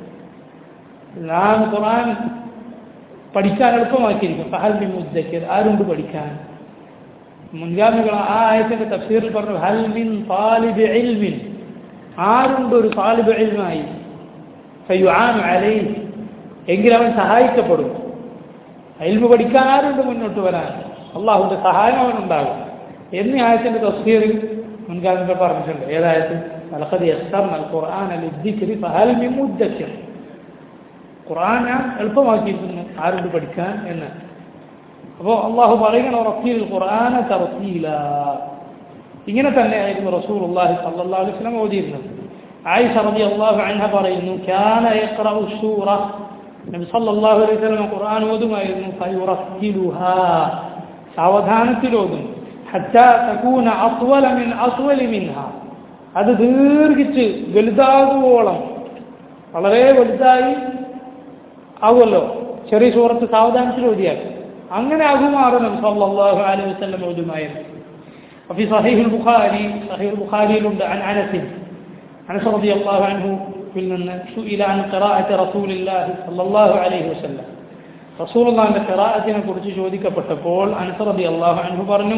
നാം ഖുർആൻ പഠിക്കാൻ എളുപ്പമാക്കിയിരിക്കും. ഫഹൽ മിൻ മുദ്ദക്കിർ, ആരുണ്ട് പഠിക്കാൻ? മുൻഗാമികൾ ആ ആയത്തിന്റെ തഫ്സീറിൽ പറഞ്ഞു ഹൽ മിൻ താലിബ് ഇൽമിൻ, ആരുണ്ട് ഒരു താലിബ് ഇൽമായി ഫയുആൻ അലൈഹി, എങ്കിൽ അവൻ സഹായിക്കപ്പെടും. ഇൽമു പഠിക്കാൻ ആരുണ്ട് മുന്നോട്ട് വരാൻ? അള്ളാഹുവിന്റെ സഹായം അവനുണ്ടാകും എന്നീ ആയത്തിന്റെ തഫ്സീറിൽ മുൻഗാമികൾ പറഞ്ഞിട്ടുണ്ട്. ഏതായത് വലഖദ് യസ്സർനൽ ഖുർആന ലിദ്ദിക്രി ഫഹൽ മിൻ മുദ്ദക്കിർ, ഖുർആൻ ഞാൻ എളുപ്പമാക്കിയിരിക്കുന്നു, ആരുണ്ട് പഠിക്കാൻ എന്ന്. അപ്പോൾ അള്ളാഹു പറയുകയാണ് റത്തീൽ ഖുർആന തർത്തീല. ഇങ്ങനെ തന്നെയായിരുന്നു റസൂലുള്ളാഹി സ്വല്ലല്ലാഹു അലൈഹി വസല്ലം ഓതിയിരുന്നത്. ആയിഷ റളിയല്ലാഹു അൻഹ പറയുന്നു കാന യഖറഉ സൂറ, നബി സല്ലല്ലാഹു അലൈഹി വസല്ലം ഖുർആൻ ഓതുമായിരുന്നു. ഫയുറത്തിലുഹാ, സാവധാനത്തിൽ ഓതും. ഹത്താ തകൂന അത്വല മിൻ അത്വലി മിൻഹാ, അത് ദീർഘിച്ച് വലുതാകുവോളം, വളരെ വലുതായി ആകുമല്ലോ ചെറിയ സൂറത്ത് സാവധാനത്തിൽ ഓതിയാൽ, അങ്ങനെ ആകുമാറും നബി സല്ലല്ലാഹു അലൈഹി വസല്ലം ഓതുമായിരുന്നു. وفي صحيح البخاري لند عن أنس رضي الله عنه سئل عن قراءة رسول الله صلى الله عليه وسلم. رسول الله عند قراءتنا കുറിച്ച് ചോദിക്കപ്പെട്ടപ്പോൾ അനസ് റളിയല്ലാഹു അൻഹു പറഞ്ഞു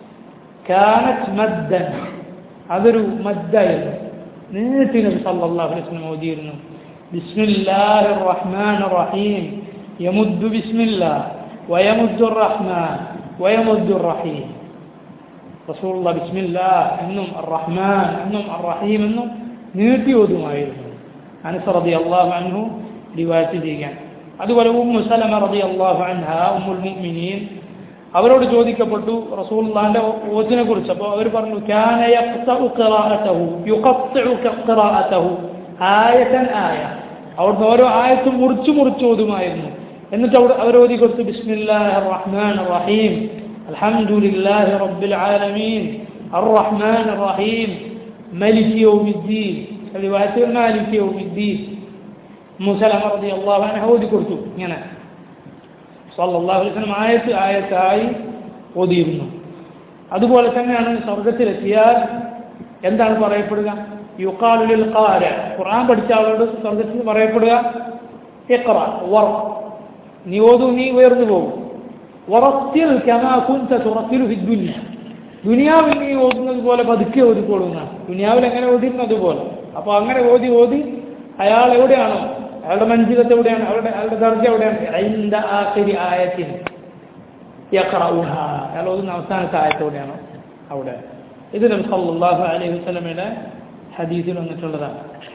كانت مدا, അതൊരു മദ്ദായിരുന്നു, നീട്ടി നബി സല്ലല്ലാഹു അലൈഹി വസല്ലം ഓതിയിരുന്നു. ബിസ്മില്ലാഹിർ റഹ്മാനിർ റഹീം യമുദ്ദു ബിസ്മില്ലാഹ് വയമുദ്ദുർ റഹ്മാൻ വയമുദ്ദുർ റഹീം. റസൂലുള്ളാഹി ബിസ്മില്ലാഹ് എന്നും അർ-റഹ്മാൻ എന്നും അർ-റഹീം എന്നും നീട്ടി ഓതുമായിരുന്നു. അനസ് റളിയല്ലാഹു അൻഹു റിവായത്ത് ചെയ്യുകയാണ്. അതുപോലെ ഉമ്മു സലമ റളിയല്ലാഹു അൻഹാ ഉമ്മുൽ മുഅ്മിനീൻ, അവരോട് ചോദിക്കപ്പെട്ടു റസൂലുള്ളാഹിന്റെ ഓതിനെ കുറിച്ച്. അപ്പോൾ അവർ പറഞ്ഞു കാന യഖ്തഉ ഖിറാഅതഹു യുഖത്തിഉ ഖിറാഅതഹു ആയതൻ ആയ, അവിടുന്ന് ഓരോ ആയത്തും മുറിച്ച് ഓതുമായിരുന്നു. എന്നിട്ട് അവർ ഓതി കൊടുത്തു ബിസ്മില്ലാഹിർ റഹ്മാനിർ റഹീം അൽഹംദുലില്ലാഹി റബ്ബിൽ ആലമീൻ അർറഹ്മാനിർ റഹീം മലികി യൗമിദ്ദീൻ, റിവായത്തിൽ മാലികി യൗമിദ്ദീൻ. മുസലമ റളിയല്ലാഹു അൻഹു ഓതി കൊടുത്തു. ഇങ്ങനെ സല്ലല്ലാഹു അലൈഹി വസല്ലം ആയത്തായി ഓതിയിരുന്നു. അതുപോലെ തന്നെയാണ് സ്വർഗത്തിലെത്തിയാൽ എന്താണ് പറയപ്പെടുക? യുഖാലു ലിൽ ഖാരി, ഖുർആൻ പഠിച്ച ആളോട് സ്വർഗത്തിൽ പറയപ്പെടുക ഇഖ്റ വർ, നീ ഓതു, നീ ഉയർന്നു പോകും. വറത്തിൽ കമാ കുൻത തുറത്തിലു ഫി ദുനിയ, ദുനിയാവിൽ നീ ഓതുന്നത് പോലെ പതുക്കെ ഓതിക്കൊള്ളുന്ന, ദുനിയാവിൽ എങ്ങനെ ഓതിരുന്നത് പോലെ. അപ്പോൾ അങ്ങനെ ഓതി അയാൾ എവിടെയാണോ അയാളുടെ മഞ്ചിലത്ത് എവിടെയാണ്, അയാളുടെ ദർജ എവിടെയാണ്? ഇൻദ ആഖിരി ആയത്തിൻ യഖറഉഹ, അയാൾ ഓതുന്ന അവസാനത്തെ ആയത്തോടെയാണ് അവിടെ. ഇത് നബി സല്ലല്ലാഹു അലൈഹി വസല്ലമയുടെ ഹദീസിൽ വന്നിട്ടുള്ളതാണ്.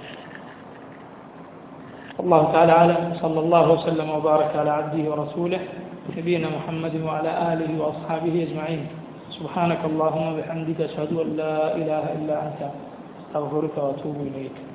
അല്ലാഹു തആല അലം. സല്ലല്ലാഹു വസല്ലം വബാറക അലാ അബ്ദിഹി വറസൂലിഹി നബിയിന മുഹമ്മദ് വഅലാ ആലിഹി വഅസ്ഹാബിഹി അജ്മഈൻ. സുബ്ഹാനക അല്ലാഹുമ്മ വബിഹംദിക അശ്ഹദു അൻ ലാ ഇലാഹ ഇല്ലാ അൻത അസ്തഗ്ഫിറുക വഅതൂബു ഇലൈക്.